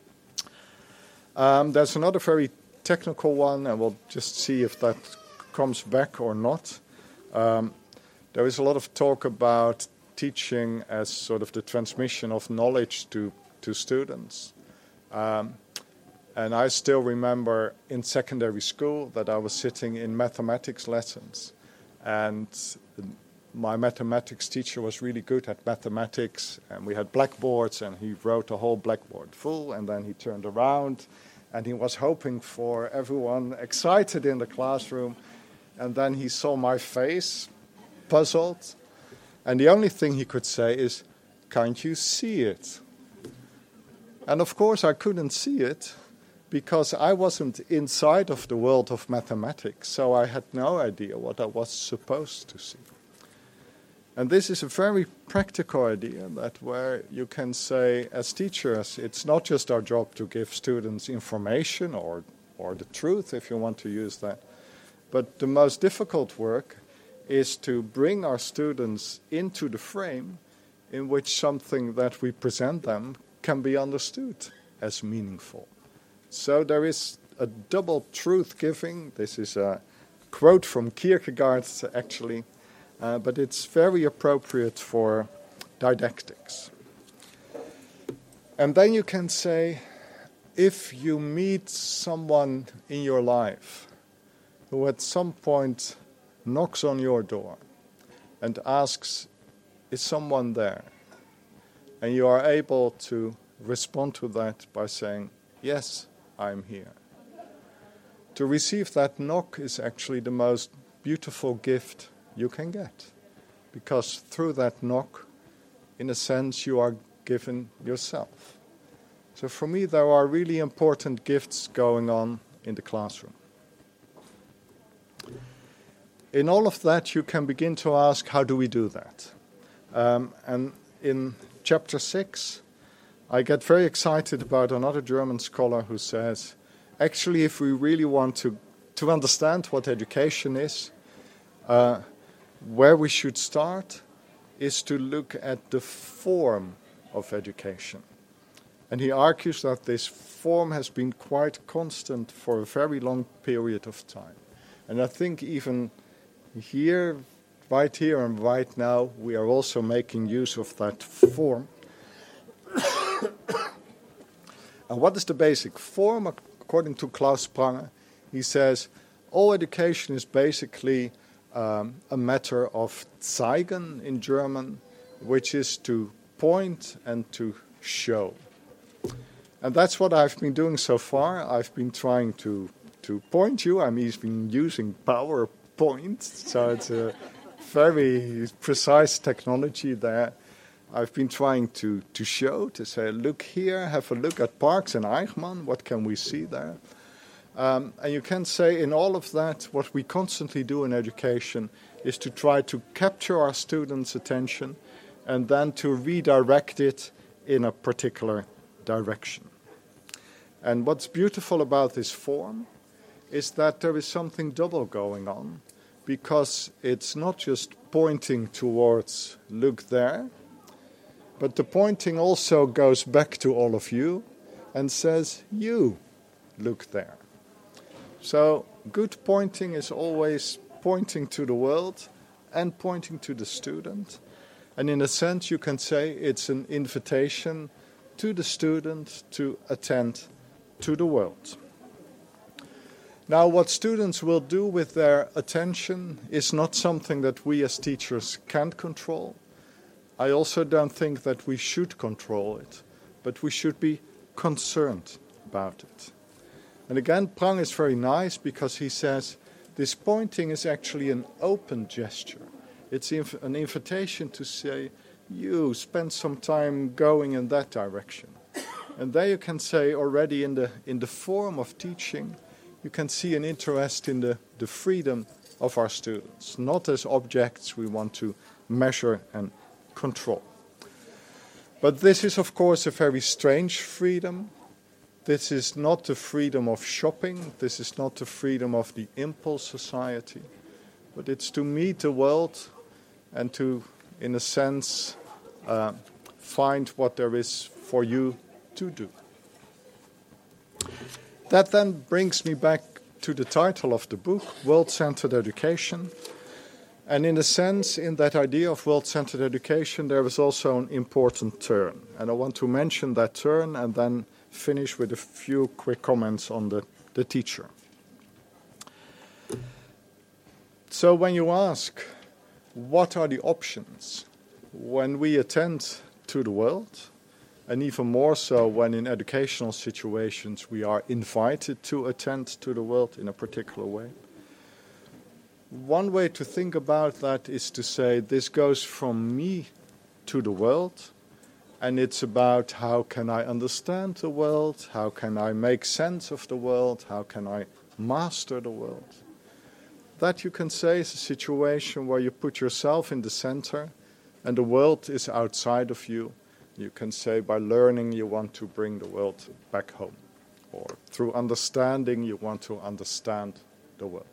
Um, there's another very technical one, and we'll just see if that comes back or not. Um, there is a lot of talk about teaching as sort of the transmission of knowledge to, to students. Um, and I still remember in secondary school that I was sitting in mathematics lessons, and my mathematics teacher was really good at mathematics, and we had blackboards, and he wrote a whole blackboard full, and then he turned around, and he was hoping for everyone excited in the classroom, and then he saw my face, puzzled, and the only thing he could say is, can't you see it? And of course I couldn't see it, because I wasn't inside of the world of mathematics, so I had no idea what I was supposed to see. And this is a very practical idea, that where you can say, as teachers, it's not just our job to give students information or, or the truth, if you want to use that, but the most difficult work is to bring our students into the frame in which something that we present them can be understood as meaningful. So there is a double truth giving. This is a quote from Kierkegaard, actually, uh, but it's very appropriate for didactics. And then you can say, if you meet someone in your life who at some point knocks on your door and asks, is someone there? And you are able to respond to that by saying, yes, I'm here. to receive that knock is actually the most beautiful gift you can get. Because through that knock, in a sense, you are given yourself. So for me, there are really important gifts going on in the classroom. In all of that, you can begin to ask, how do we do that? Um, and in chapter six, I get very excited about another German scholar who says, actually, if we really want to, to understand what education is, uh, where we should start is to look at the form of education. And he argues that this form has been quite constant for a very long period of time. And I think even here, right here and right now, we are also making use of that form. And what is the basic form? According to Klaus Prange, he says, all education is basically um, a matter of zeigen in German, which is to point and to show. And that's what I've been doing so far. I've been trying to, to point you. I'm even using PowerPoint, so it's a very precise technology there. I've been trying to, to show, to say, look here, have a look at Parks and Eichmann, what can we see there? Um, and you can say in all of that, what we constantly do in education is to try to capture our students' attention and then to redirect it in a particular direction. And what's beautiful about this form is that there is something double going on, because it's not just pointing towards, look there, but the pointing also goes back to all of you and says, you look there. So good pointing is always pointing to the world and pointing to the student. And in a sense, you can say it's an invitation to the student to attend to the world. Now, what students will do with their attention is not something that we as teachers can control. I also don't think that we should control it, but we should be concerned about it. And again, Prange is very nice because he says this pointing is actually an open gesture. It's inv- an invitation to say, you spend some time going in that direction. And there you can say already in the in the form of teaching, you can see an interest in the, the freedom of our students, not as objects we want to measure and control. But this is, of course, a very strange freedom. This is not the freedom of shopping. This is not the freedom of the impulse society. But it's to meet the world and to, in a sense, uh, find what there is for you to do. That then brings me back to the title of the book, World-Centered Education. And in a sense, in that idea of world-centered education, there is also an important turn. And I want to mention that turn and then finish with a few quick comments on the, the teacher. So when you ask, what are the options when we attend to the world, and even more so when in educational situations we are invited to attend to the world in a particular way, one way to think about that is to say this goes from me to the world, and it's about how can I understand the world, how can I make sense of the world, how can I master the world. That you can say is a situation where you put yourself in the center and the world is outside of you. You can say by learning you want to bring the world back home, or through understanding you want to understand the world.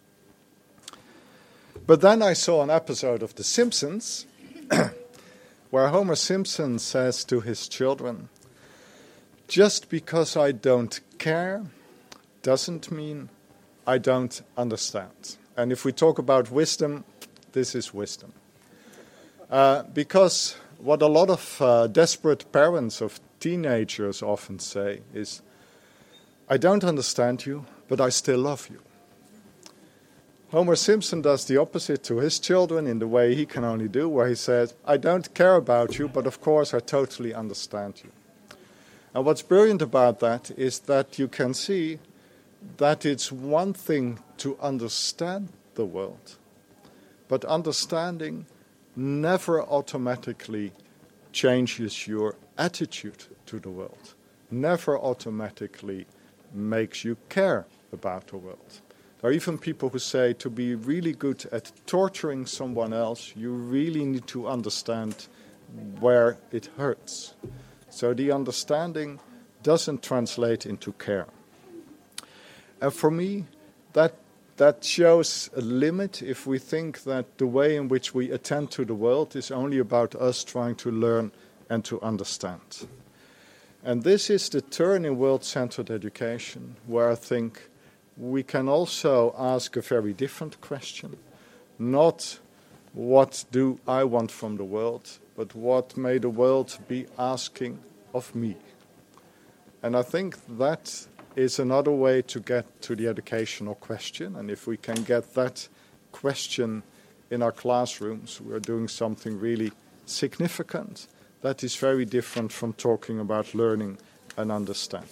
But then I saw an episode of The Simpsons where Homer Simpson says to his children, just because I don't care doesn't mean I don't understand. And if we talk about wisdom, this is wisdom. Uh, because what a lot of uh, desperate parents of teenagers often say is, I don't understand you, but I still love you. Homer Simpson does the opposite to his children in the way he can only do, where he says, I don't care about you, but of course I totally understand you. And what's brilliant about that is that you can see that it's one thing to understand the world, but understanding never automatically changes your attitude to the world, never automatically makes you care about the world. There are even people who say to be really good at torturing someone else, you really need to understand where it hurts. So the understanding doesn't translate into care. And for me, that that shows a limit if we think that the way in which we attend to the world is only about us trying to learn and to understand. And this is the turn in world-centered education, where I think we can also ask a very different question. Not what do I want from the world, but what may the world be asking of me? And I think that is another way to get to the educational question. And if we can get that question in our classrooms, we're doing something really significant. That is very different from talking about learning and understanding.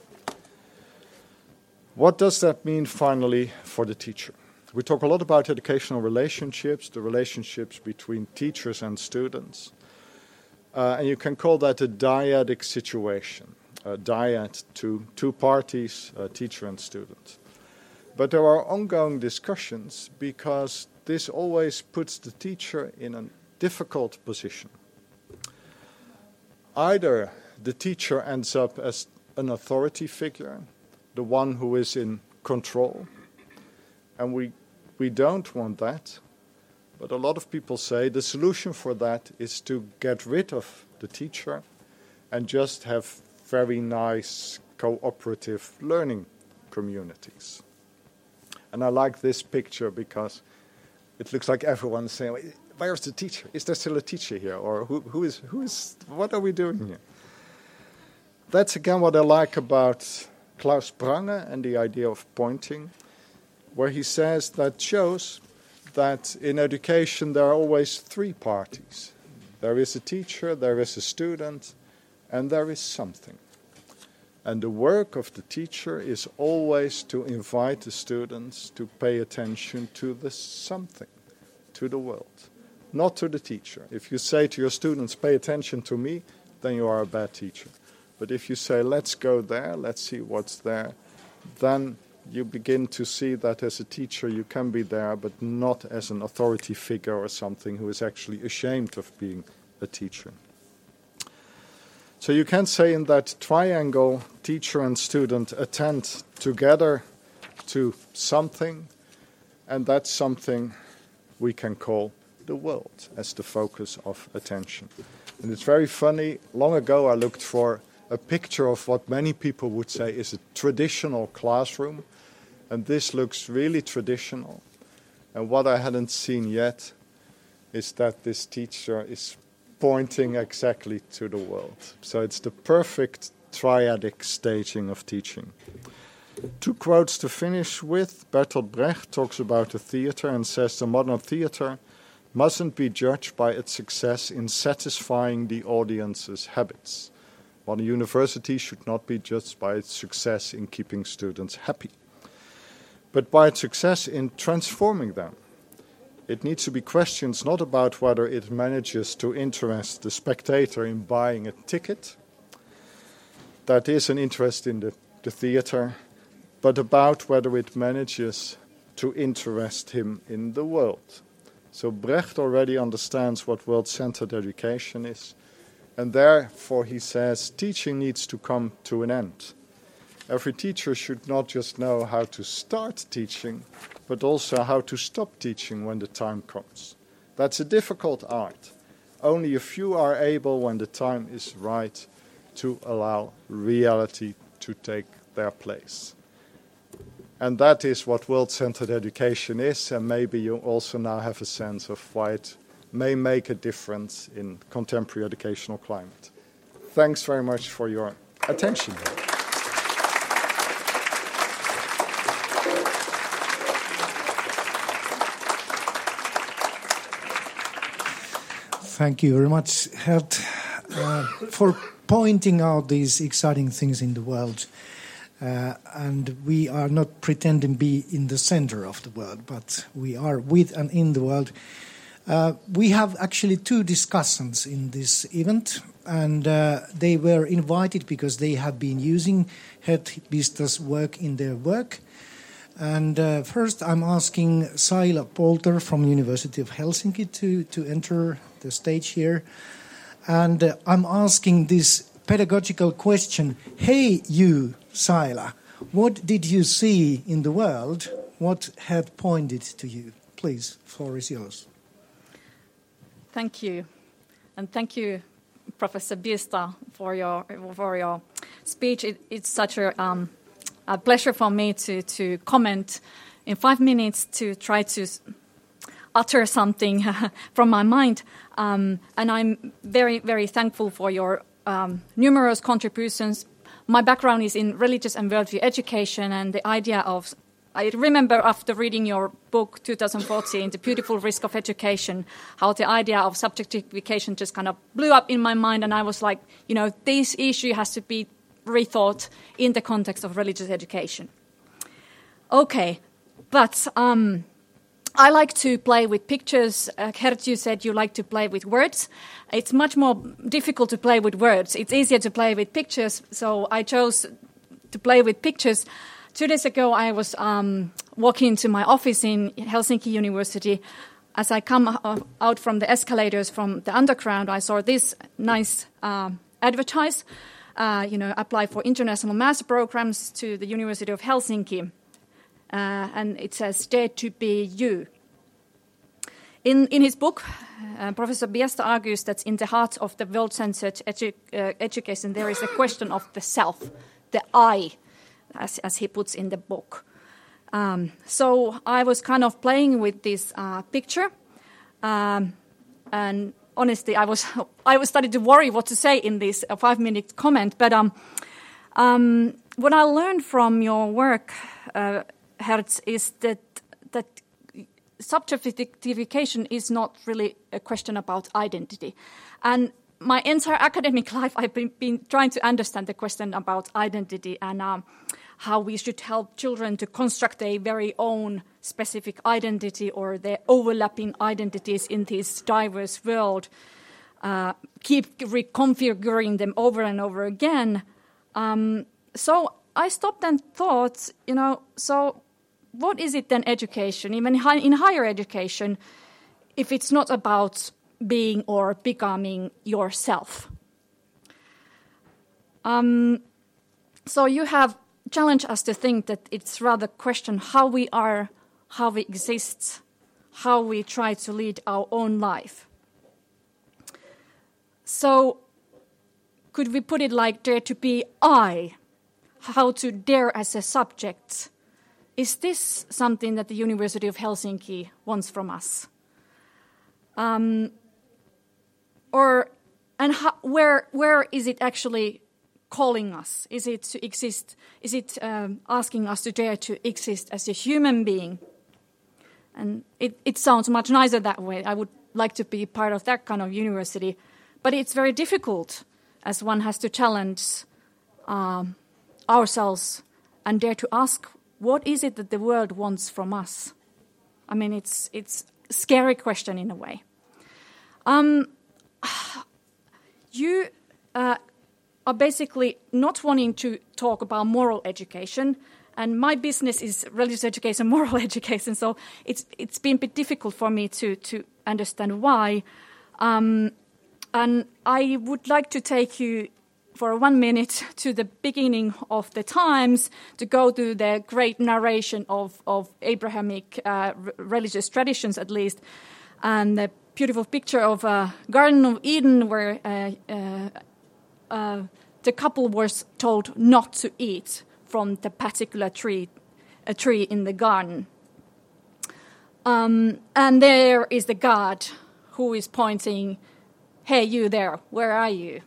What does that mean, finally, for the teacher? We talk a lot about educational relationships, the relationships between teachers and students. Uh, and you can call that a dyadic situation, a dyad to two parties, a teacher and student. But there are ongoing discussions because this always puts the teacher in a difficult position. Either the teacher ends up as an authority figure, the one who is in control, and we we don't want that. But a lot of people say the solution for that is to get rid of the teacher and just have very nice cooperative learning communities. And I like this picture because it looks like everyone's saying, where's the teacher? Is there still a teacher here? Or who, who is, who is, what are we doing here? That's again what I like about Klaus Prange and the idea of pointing, where he says that shows that in education there are always three parties. There is a teacher, there is a student, and there is something. And the work of the teacher is always to invite the students to pay attention to the something, to the world, not to the teacher. If you say to your students, pay attention to me, then you are a bad teacher. But if you say, let's go there, let's see what's there, then you begin to see that as a teacher you can be there, but not as an authority figure or something who is actually ashamed of being a teacher. So you can say in that triangle, teacher and student attend together to something, and that's something we can call the world as the focus of attention. And it's very funny, long ago I looked for a picture of what many people would say is a traditional classroom, and this looks really traditional. And what I hadn't seen yet is that this teacher is pointing exactly to the world. So it's the perfect triadic staging of teaching. Two quotes to finish with. Bertolt Brecht talks about the theater and says the modern theater mustn't be judged by its success in satisfying the audience's habits, while a university should not be judged by its success in keeping students happy, but by its success in transforming them. It needs to be questions not about whether it manages to interest the spectator in buying a ticket, that is an interest in the, the theater, but about whether it manages to interest him in the world. So Brecht already understands what world-centered education is, and therefore he says teaching needs to come to an end. Every teacher should not just know how to start teaching, but also how to stop teaching when the time comes. That's a difficult art. Only a few are able, when the time is right, to allow reality to take their place. And that is what world-centered education is, and maybe you also now have a sense of why it may make a difference in contemporary educational climate. Thanks very much for your attention. Thank you very much, Gert, uh, for pointing out these exciting things in the world. Uh, and we are not pretending to be in the center of the world, but we are with and in the world. Uh, we have actually two discussants in this event, and uh, they were invited because they have been using Gert Biesta's work in their work. And uh, first I'm asking Saila Polter from University of Helsinki to, to enter the stage here. And uh, I'm asking this pedagogical question, hey you, Saila, what did you see in the world? What had pointed to you? Please, floor is yours. Thank you. And thank you, Professor Biesta, for your for your speech. It, it's such a, um, a pleasure for me to, to comment in five minutes to try to utter something from my mind. Um, and I'm very, very thankful for your um, numerous contributions. My background is in religious and worldview education, and the idea of, I remember after reading your book, two thousand fourteen, The Beautiful Risk of Education, how the idea of subjectification just kind of blew up in my mind, and I was like, you know, this issue has to be rethought in the context of religious education. Okay, but um, I like to play with pictures. Uh, Gert, you said you like to play with words. It's much more difficult to play with words. It's easier to play with pictures, so I chose to play with pictures. Two days ago, I was um, walking to my office in Helsinki University. As I come out from the escalators from the underground, I saw this nice uh, advertise, uh, you know, apply for international master programs to the University of Helsinki. Uh, and it says, dare to be you. In, in his book, uh, Professor Biesta argues that in the heart of the world-centered edu- uh, education, there is a question of the self, the I, as, as he puts in the book. Um, so I was kind of playing with this uh, picture, um, and honestly, I was I was starting to worry what to say in this uh, five-minute comment. But um, um, what I learned from your work, uh, Gert, is that that subjectification is not really a question about identity, and my entire academic life, I've been, been trying to understand the question about identity and um, how we should help children to construct a very own specific identity or their overlapping identities in this diverse world, uh, keep reconfiguring them over and over again. Um, so I stopped and thought, you know, so what is it then education, even in higher education, if it's not about being or becoming yourself? Um, so you have challenged us to think that it's rather a question how we are, how we exist, how we try to lead our own life. So could we put it like dare to be I, how to dare as a subject? Is this something that the University of Helsinki wants from us? Um, Or and how, where where is it actually calling us? Is it to exist? Is it um, asking us to dare to exist as a human being? And it, it sounds much nicer that way. I would like to be part of that kind of university, but it's very difficult as one has to challenge um, ourselves and dare to ask, what is it that the world wants from us? I mean, it's it's a scary question in a way. Um. You uh, are basically not wanting to talk about moral education, and my business is religious education, moral education, so it's it's been a bit difficult for me to, to understand why. Um, and I would like to take you for one minute to the beginning of the times to go to the great narration of, of Abrahamic uh, religious traditions, at least, and the beautiful picture of a Garden of Eden where uh, uh, uh, the couple was told not to eat from the particular tree, a tree in the garden. Um, and there is the God who is pointing, hey, you there, where are you?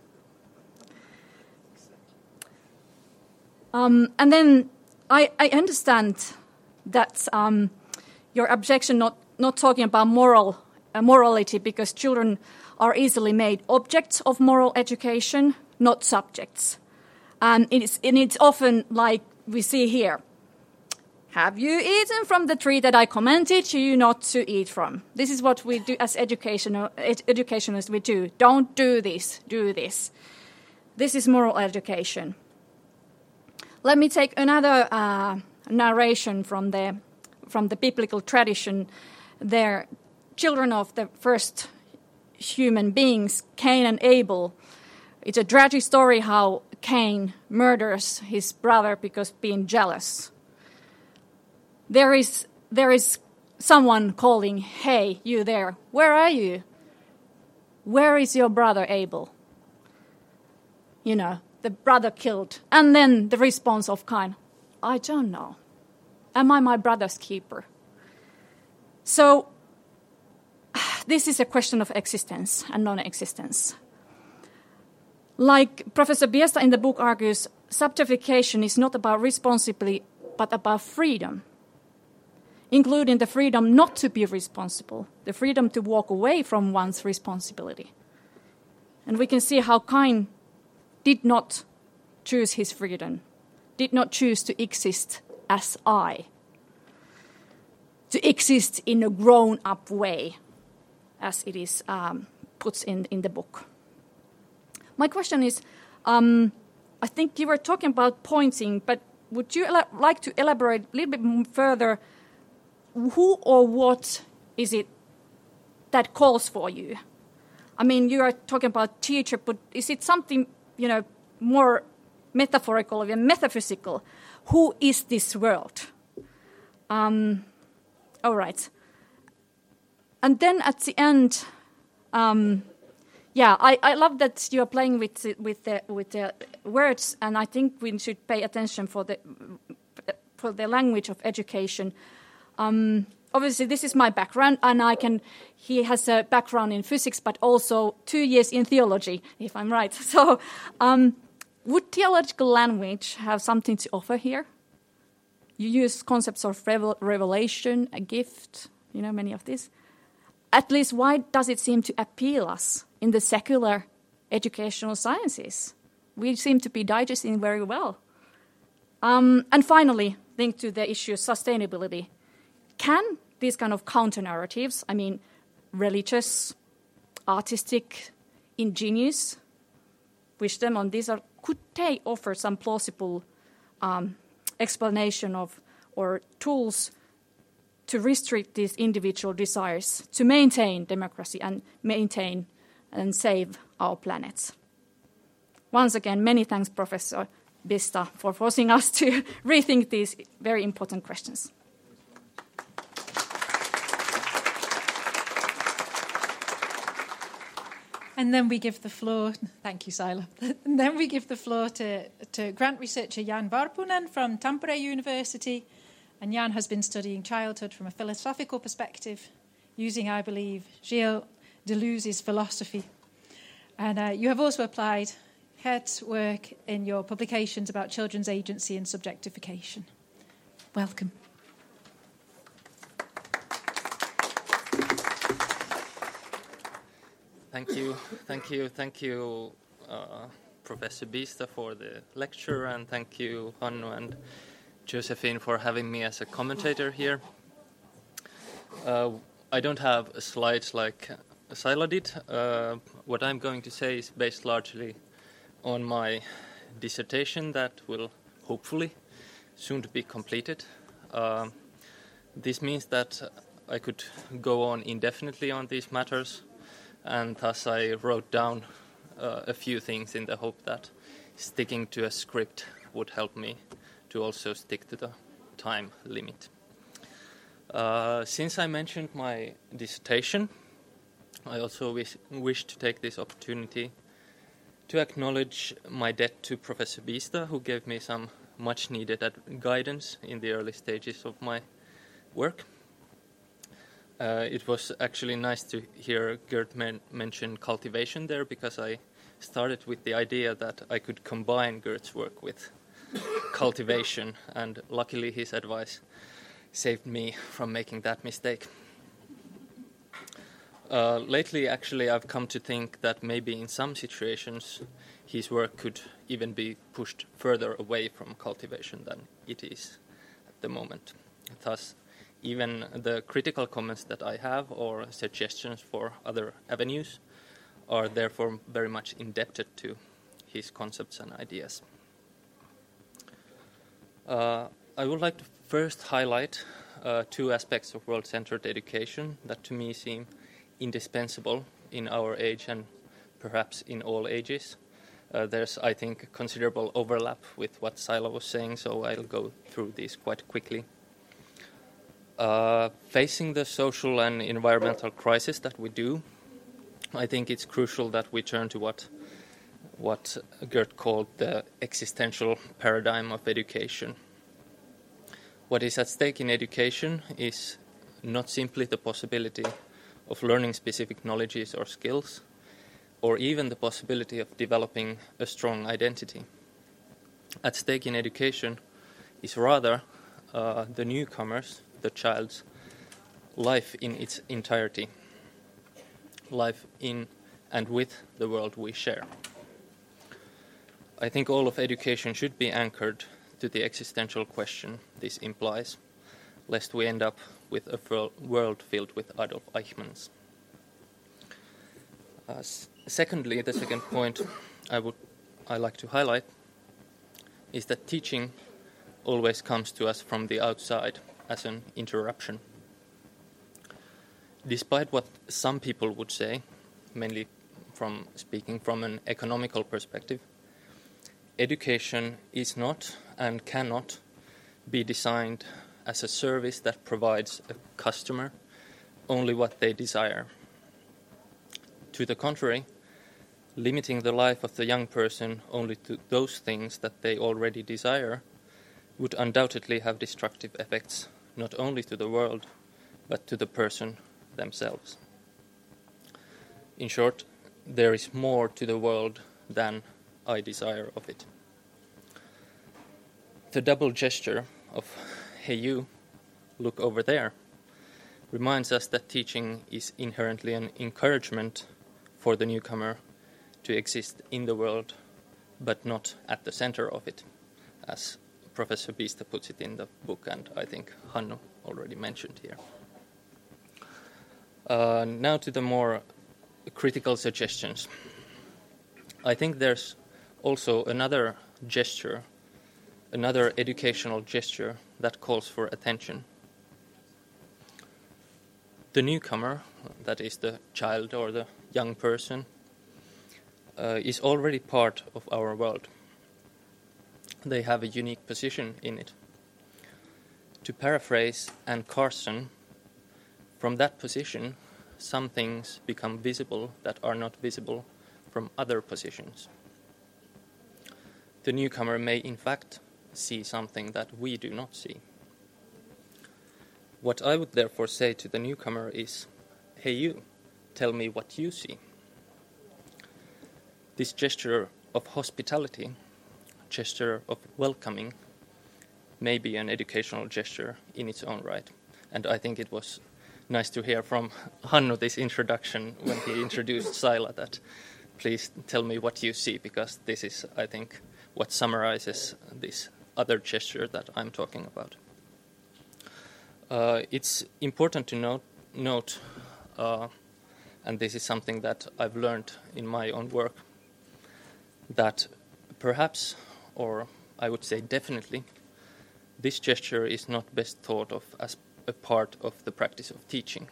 Um, and then I, I understand that um, your objection not, not talking about moral Uh, morality, because children are easily made objects of moral education, not subjects. And it's, and it's often like we see here. Have you eaten from the tree that I commanded you not to eat from? This is what we do as educational, ed- educationalists. We do. Don't do this. Do this. This is moral education. Let me take another uh, narration from the from the biblical tradition. They're children of the first human beings, Cain and Abel. It's a tragic story how Cain murders his brother because being jealous. There is there is someone calling, "Hey, you there, where are you? Where is your brother Abel?" You know, the brother killed. And then the response of Cain, "I don't know. Am I my brother's keeper?" So this is a question of existence and non-existence. Like Professor Biesta in the book argues, subjectification is not about responsibility, but about freedom, including the freedom not to be responsible, the freedom to walk away from one's responsibility. And we can see how Cain did not choose his freedom, did not choose to exist as I, to exist in a grown-up way, as it is um, put in, in the book. My question is, um, I think you were talking about pointing, but would you el- like to elaborate a little bit further? Who or what is it that calls for you? I mean, you are talking about teacher, but is it something, you know, more metaphorical or metaphysical? Who is this world? Um, all right. And then at the end, um, yeah, I, I love that you are playing with with the with the words, and I think we should pay attention for the for the language of education. Um, obviously, this is my background, and I can. He has a background in physics, but also two years in theology, if I'm right. So, um, would theological language have something to offer here? You use concepts of revel- revelation, a gift, you know, many of these. At least, why does it seem to appeal us in the secular educational sciences? We seem to be digesting very well. Um, and finally, linked to the issue of sustainability. Can these kind of counter-narratives, I mean, religious, artistic, ingenious wisdom on these, are, could they offer some plausible um, explanation of or tools to restrict these individual desires to maintain democracy and maintain and save our planet? Once again, many thanks, Professor Biesta, for forcing us to rethink these very important questions. And then we give the floor, thank you, Saila. And then we give the floor to, to grant researcher Jan Varpunen from Tampere University. And Jan has been studying childhood from a philosophical perspective, using, I believe, Gilles Deleuze's philosophy. And uh, you have also applied Geert's work in your publications about children's agency and subjectification. Welcome. Thank you, thank you, thank you, uh, Professor Biesta, for the lecture, and thank you, Hannu and Josephine, for having me as a commentator here. Uh, I don't have slides like Saila did. Uh, what I'm going to say is based largely on my dissertation that will hopefully soon to be completed. Uh, this means that I could go on indefinitely on these matters, and thus I wrote down uh, a few things in the hope that sticking to a script would help me to also stick to the time limit. Uh, since I mentioned my dissertation, I also wish, wish to take this opportunity to acknowledge my debt to Professor Biesta, who gave me some much-needed ad- guidance in the early stages of my work. Uh, it was actually nice to hear Geert men- mention cultivation there, because I started with the idea that I could combine Geert's work with cultivation, and luckily his advice saved me from making that mistake. Uh, lately, actually, I've come to think that maybe in some situations his work could even be pushed further away from cultivation than it is at the moment. Thus, even the critical comments that I have or suggestions for other avenues are therefore very much indebted to his concepts and ideas. Uh, I would like to first highlight uh, two aspects of world-centered education that to me seem indispensable in our age and perhaps in all ages. Uh, there's, I think, considerable overlap with what Saila was saying, so I'll go through these quite quickly. Uh, facing the social and environmental crisis that we do, I think it's crucial that we turn to what what Gert called the existential paradigm of education. What is at stake in education is not simply the possibility of learning specific knowledges or skills, or even the possibility of developing a strong identity. At stake in education is rather uh, the newcomer's, the child's, life in its entirety, life in and with the world we share. I think all of education should be anchored to the existential question this implies, lest we end up with a world filled with Adolf Eichmanns. Uh, s- secondly, the second point I would I like to highlight is that teaching always comes to us from the outside as an interruption. Despite what some people would say, mainly from speaking from an economical perspective, education is not and cannot be designed as a service that provides a customer only what they desire. To the contrary, limiting the life of the young person only to those things that they already desire would undoubtedly have destructive effects not only to the world, but to the person themselves. In short, there is more to the world than I desire of it. The double gesture of, hey you, look over there, reminds us that teaching is inherently an encouragement for the newcomer to exist in the world, but not at the center of it, as Professor Biista puts it in the book, and I think Hannu already mentioned here. Uh, now to the more critical suggestions. I think there's also another gesture, another educational gesture that calls for attention. The newcomer, that is the child or the young person, uh, is already part of our world. They have a unique position in it. To paraphrase Anne Carson, from that position, some things become visible that are not visible from other positions. The newcomer may in fact see something that we do not see. What I would therefore say to the newcomer is, hey you, tell me what you see. This gesture of hospitality, gesture of welcoming, may be an educational gesture in its own right. And I think it was nice to hear from Hannu this introduction when he introduced Saila that please tell me what you see, because this is, I think, what summarizes this other gesture that I'm talking about. Uh, it's important to note, note uh, and this is something that I've learned in my own work, that perhaps, or I would say definitely, this gesture is not best thought of as a part of the practice of teaching.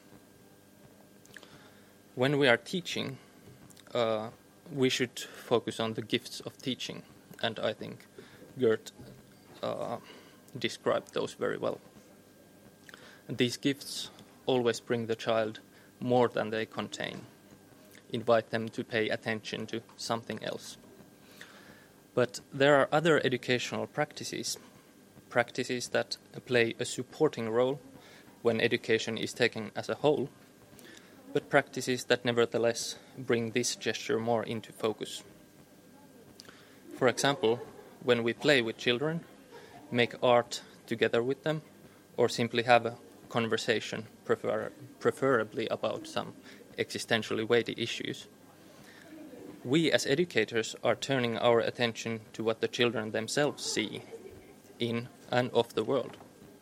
When we are teaching, uh, we should focus on the gifts of teaching, and I think Gert uh, described those very well. And these gifts always bring the child more than they contain, invite them to pay attention to something else. But there are other educational practices, practices that play a supporting role when education is taken as a whole, but practices that nevertheless bring this gesture more into focus. For example, when we play with children, make art together with them, or simply have a conversation, prefer- preferably about some existentially weighty issues, we as educators are turning our attention to what the children themselves see in and of the world.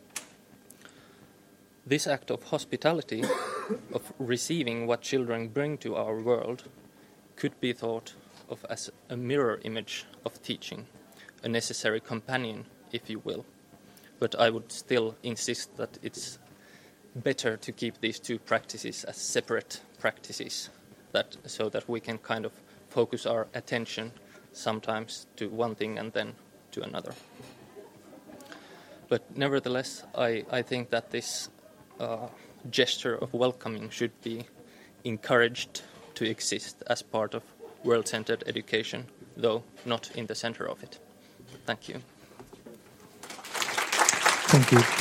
This act of hospitality, of receiving what children bring to our world, could be thought of as a mirror image of teaching, a necessary companion, if you will. But I would still insist that it's better to keep these two practices as separate practices, that so that we can kind of focus our attention sometimes to one thing and then to another. But nevertheless, I, I think that this uh, gesture of welcoming should be encouraged to exist as part of world-centered education, though not in the center of it. Thank you. Thank you.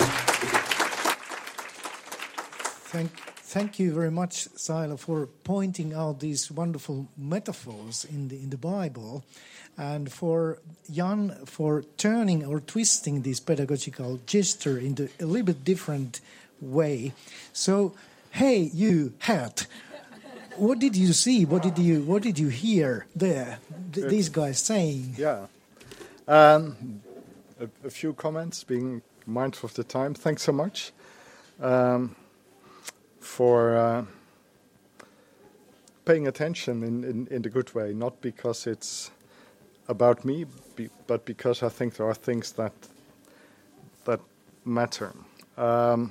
Thank, thank you very much, Saila, for pointing out these wonderful metaphors in the in the Bible, and for Jan for turning or twisting this pedagogical gesture into a little bit different way. So, hey, you hat. What did you see? What did you What did you hear there? Th- these guys saying. Yeah, um, a, a few comments. Being mindful of the time. Thanks so much um, for uh, paying attention in, in in the good way. Not because it's about me, be, but because I think there are things that that matter. Um,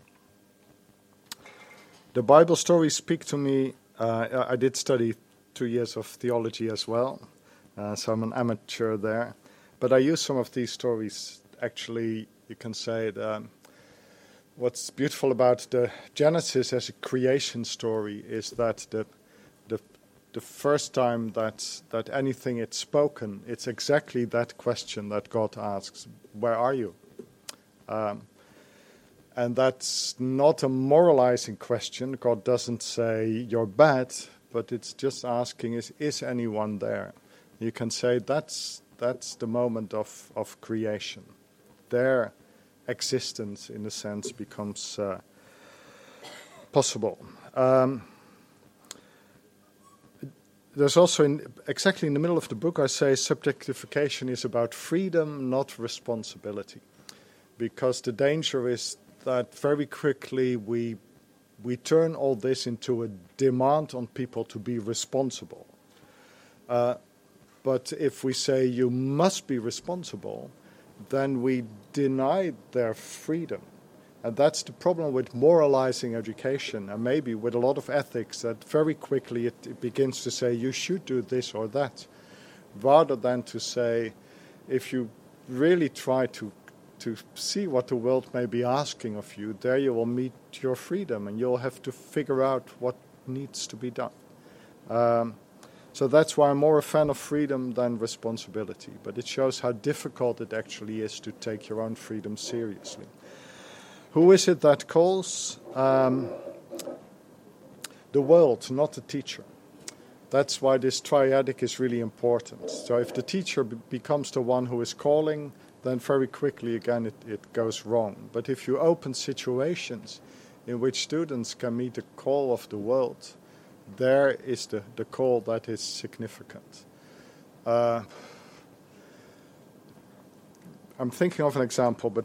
the Bible stories speak to me. Uh, I did study two years of theology as well, uh, so I'm an amateur there. But I use some of these stories. Actually, you can say that, um, what's beautiful about the Genesis as a creation story is that the the the first time that that anything is spoken, it's exactly that question that God asks: "Where are you?" Um, And that's not a moralizing question. God doesn't say you're bad, but it's just asking, is is anyone there? You can say that's that's the moment of, of creation. Their existence, in a sense, becomes uh, possible. Um, there's also, in, exactly in the middle of the book, I say subjectification is about freedom, not responsibility. Because the danger is that very quickly we we turn all this into a demand on people to be responsible. Uh, but if we say you must be responsible, then we deny their freedom. And that's the problem with moralizing education, and maybe with a lot of ethics, that very quickly it, it begins to say you should do this or that, rather than to say, if you really try to to see what the world may be asking of you, there you will meet your freedom and you'll have to figure out what needs to be done. Um, so that's why I'm more a fan of freedom than responsibility. But it shows how difficult it actually is to take your own freedom seriously. Who is it that calls? Um, the world, not the teacher. That's why this triadic is really important. So if the teacher be- becomes the one who is calling, then very quickly again it, it goes wrong. But if you open situations in which students can meet the call of the world, there is the, the call that is significant. Uh, I'm thinking of an example, but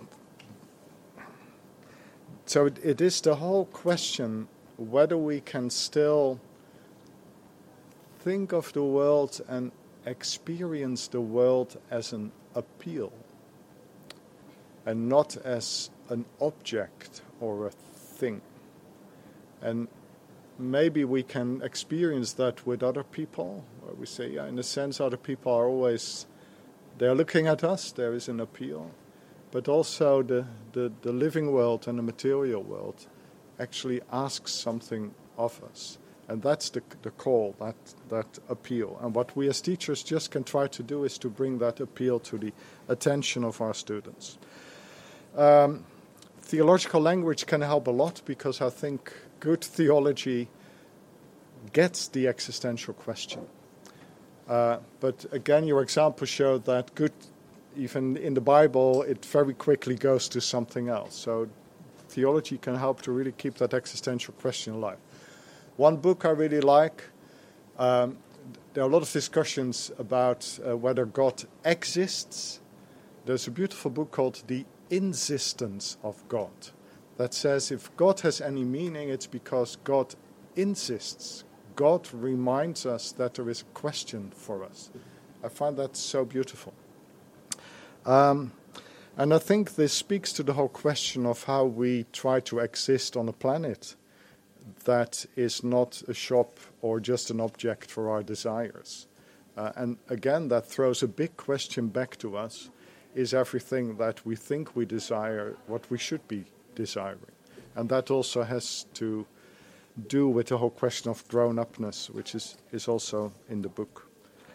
so it, it is the whole question whether we can still think of the world and experience the world as an appeal, and not as an object or a thing. And maybe we can experience that with other people, where we say, yeah, in a sense, other people are always, they're looking at us, there is an appeal. But also the, the, the living world and the material world actually asks something of us. And that's the, the call, that, that appeal. And what we as teachers just can try to do is to bring that appeal to the attention of our students. Um, theological language can help a lot, because I think good theology gets the existential question. Uh, but again, your example showed that good, even in the Bible, it very quickly goes to something else. So theology can help to really keep that existential question alive. One book I really like, um, there are a lot of discussions about uh, whether God exists. There's a beautiful book called The Insistence of God that says if God has any meaning, it's because God insists. God reminds us that there is a question for us. I find that so beautiful. Um, and I think this speaks to the whole question of how we try to exist on a planet that is not a shop or just an object for our desires. Uh, and again, that throws a big question back to us. Is everything that we think we desire what we should be desiring? And that also has to do with the whole question of grown-upness, which is, is also in the book.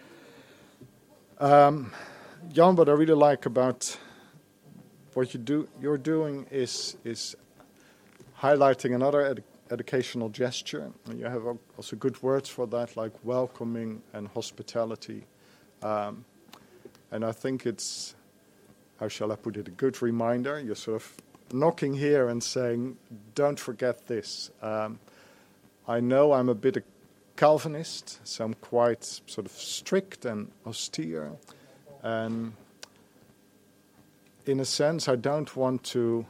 Um, Jan, what I really like about what you do, you're doing is is highlighting another ed- educational gesture. And you have also good words for that, like welcoming and hospitality. Um, and I think it's, how shall I put it, a good reminder. You're sort of knocking here and saying, don't forget this. Um, I know I'm a bit a Calvinist, so I'm quite sort of strict and austere. And in a sense, I don't want to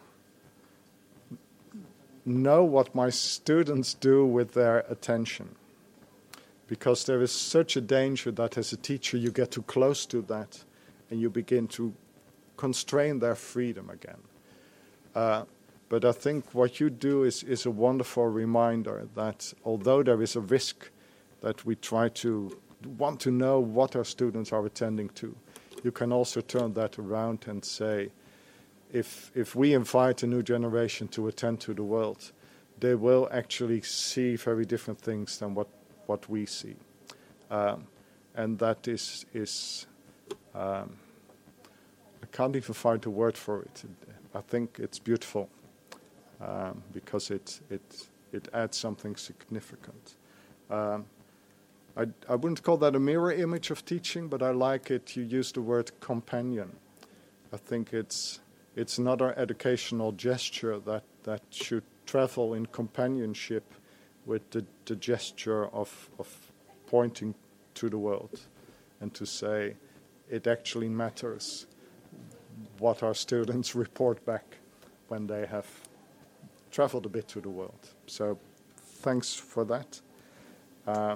know what my students do with their attention, because there is such a danger that as a teacher you get too close to that and you begin to constrain their freedom again. Uh, but I think what you do is, is a wonderful reminder that although there is a risk that we try to want to know what our students are attending to, you can also turn that around and say, if if we invite a new generation to attend to the world, they will actually see very different things than what, what we see. Um, and that is, is um, I can't even find a word for it. I think it's beautiful um, because it, it, it adds something significant. Um, I, I wouldn't call that a mirror image of teaching, but I like it. You use the word companion. I think it's it's another educational gesture that, that should travel in companionship with the, the gesture of, of pointing to the world and to say it actually matters what our students report back when they have traveled a bit to the world. So thanks for that. Um,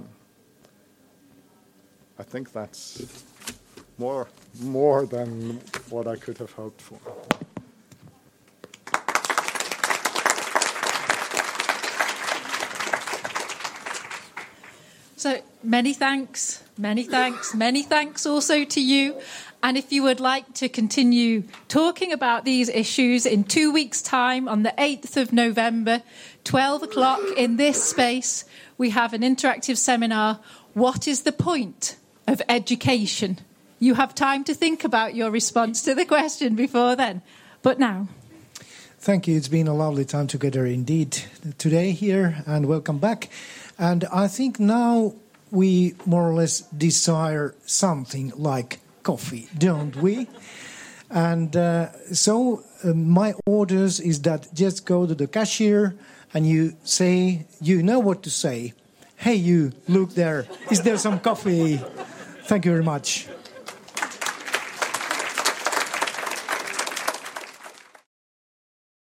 I think that's more more than what I could have hoped for. So many thanks, many thanks, many thanks also to you. And if you would like to continue talking about these issues in two weeks' time, on the eighth of November, twelve o'clock in this space, we have an interactive seminar, What is the Point of Education? You have time to think about your response to the question before then. But now. Thank you. It's been a lovely time together indeed today here, and welcome back. And I think now we more or less desire something like coffee, don't we? And uh, so uh, my orders is that just go to the cashier and you say, you know what to say. Hey, you, look there. Is there some coffee? Thank you very much.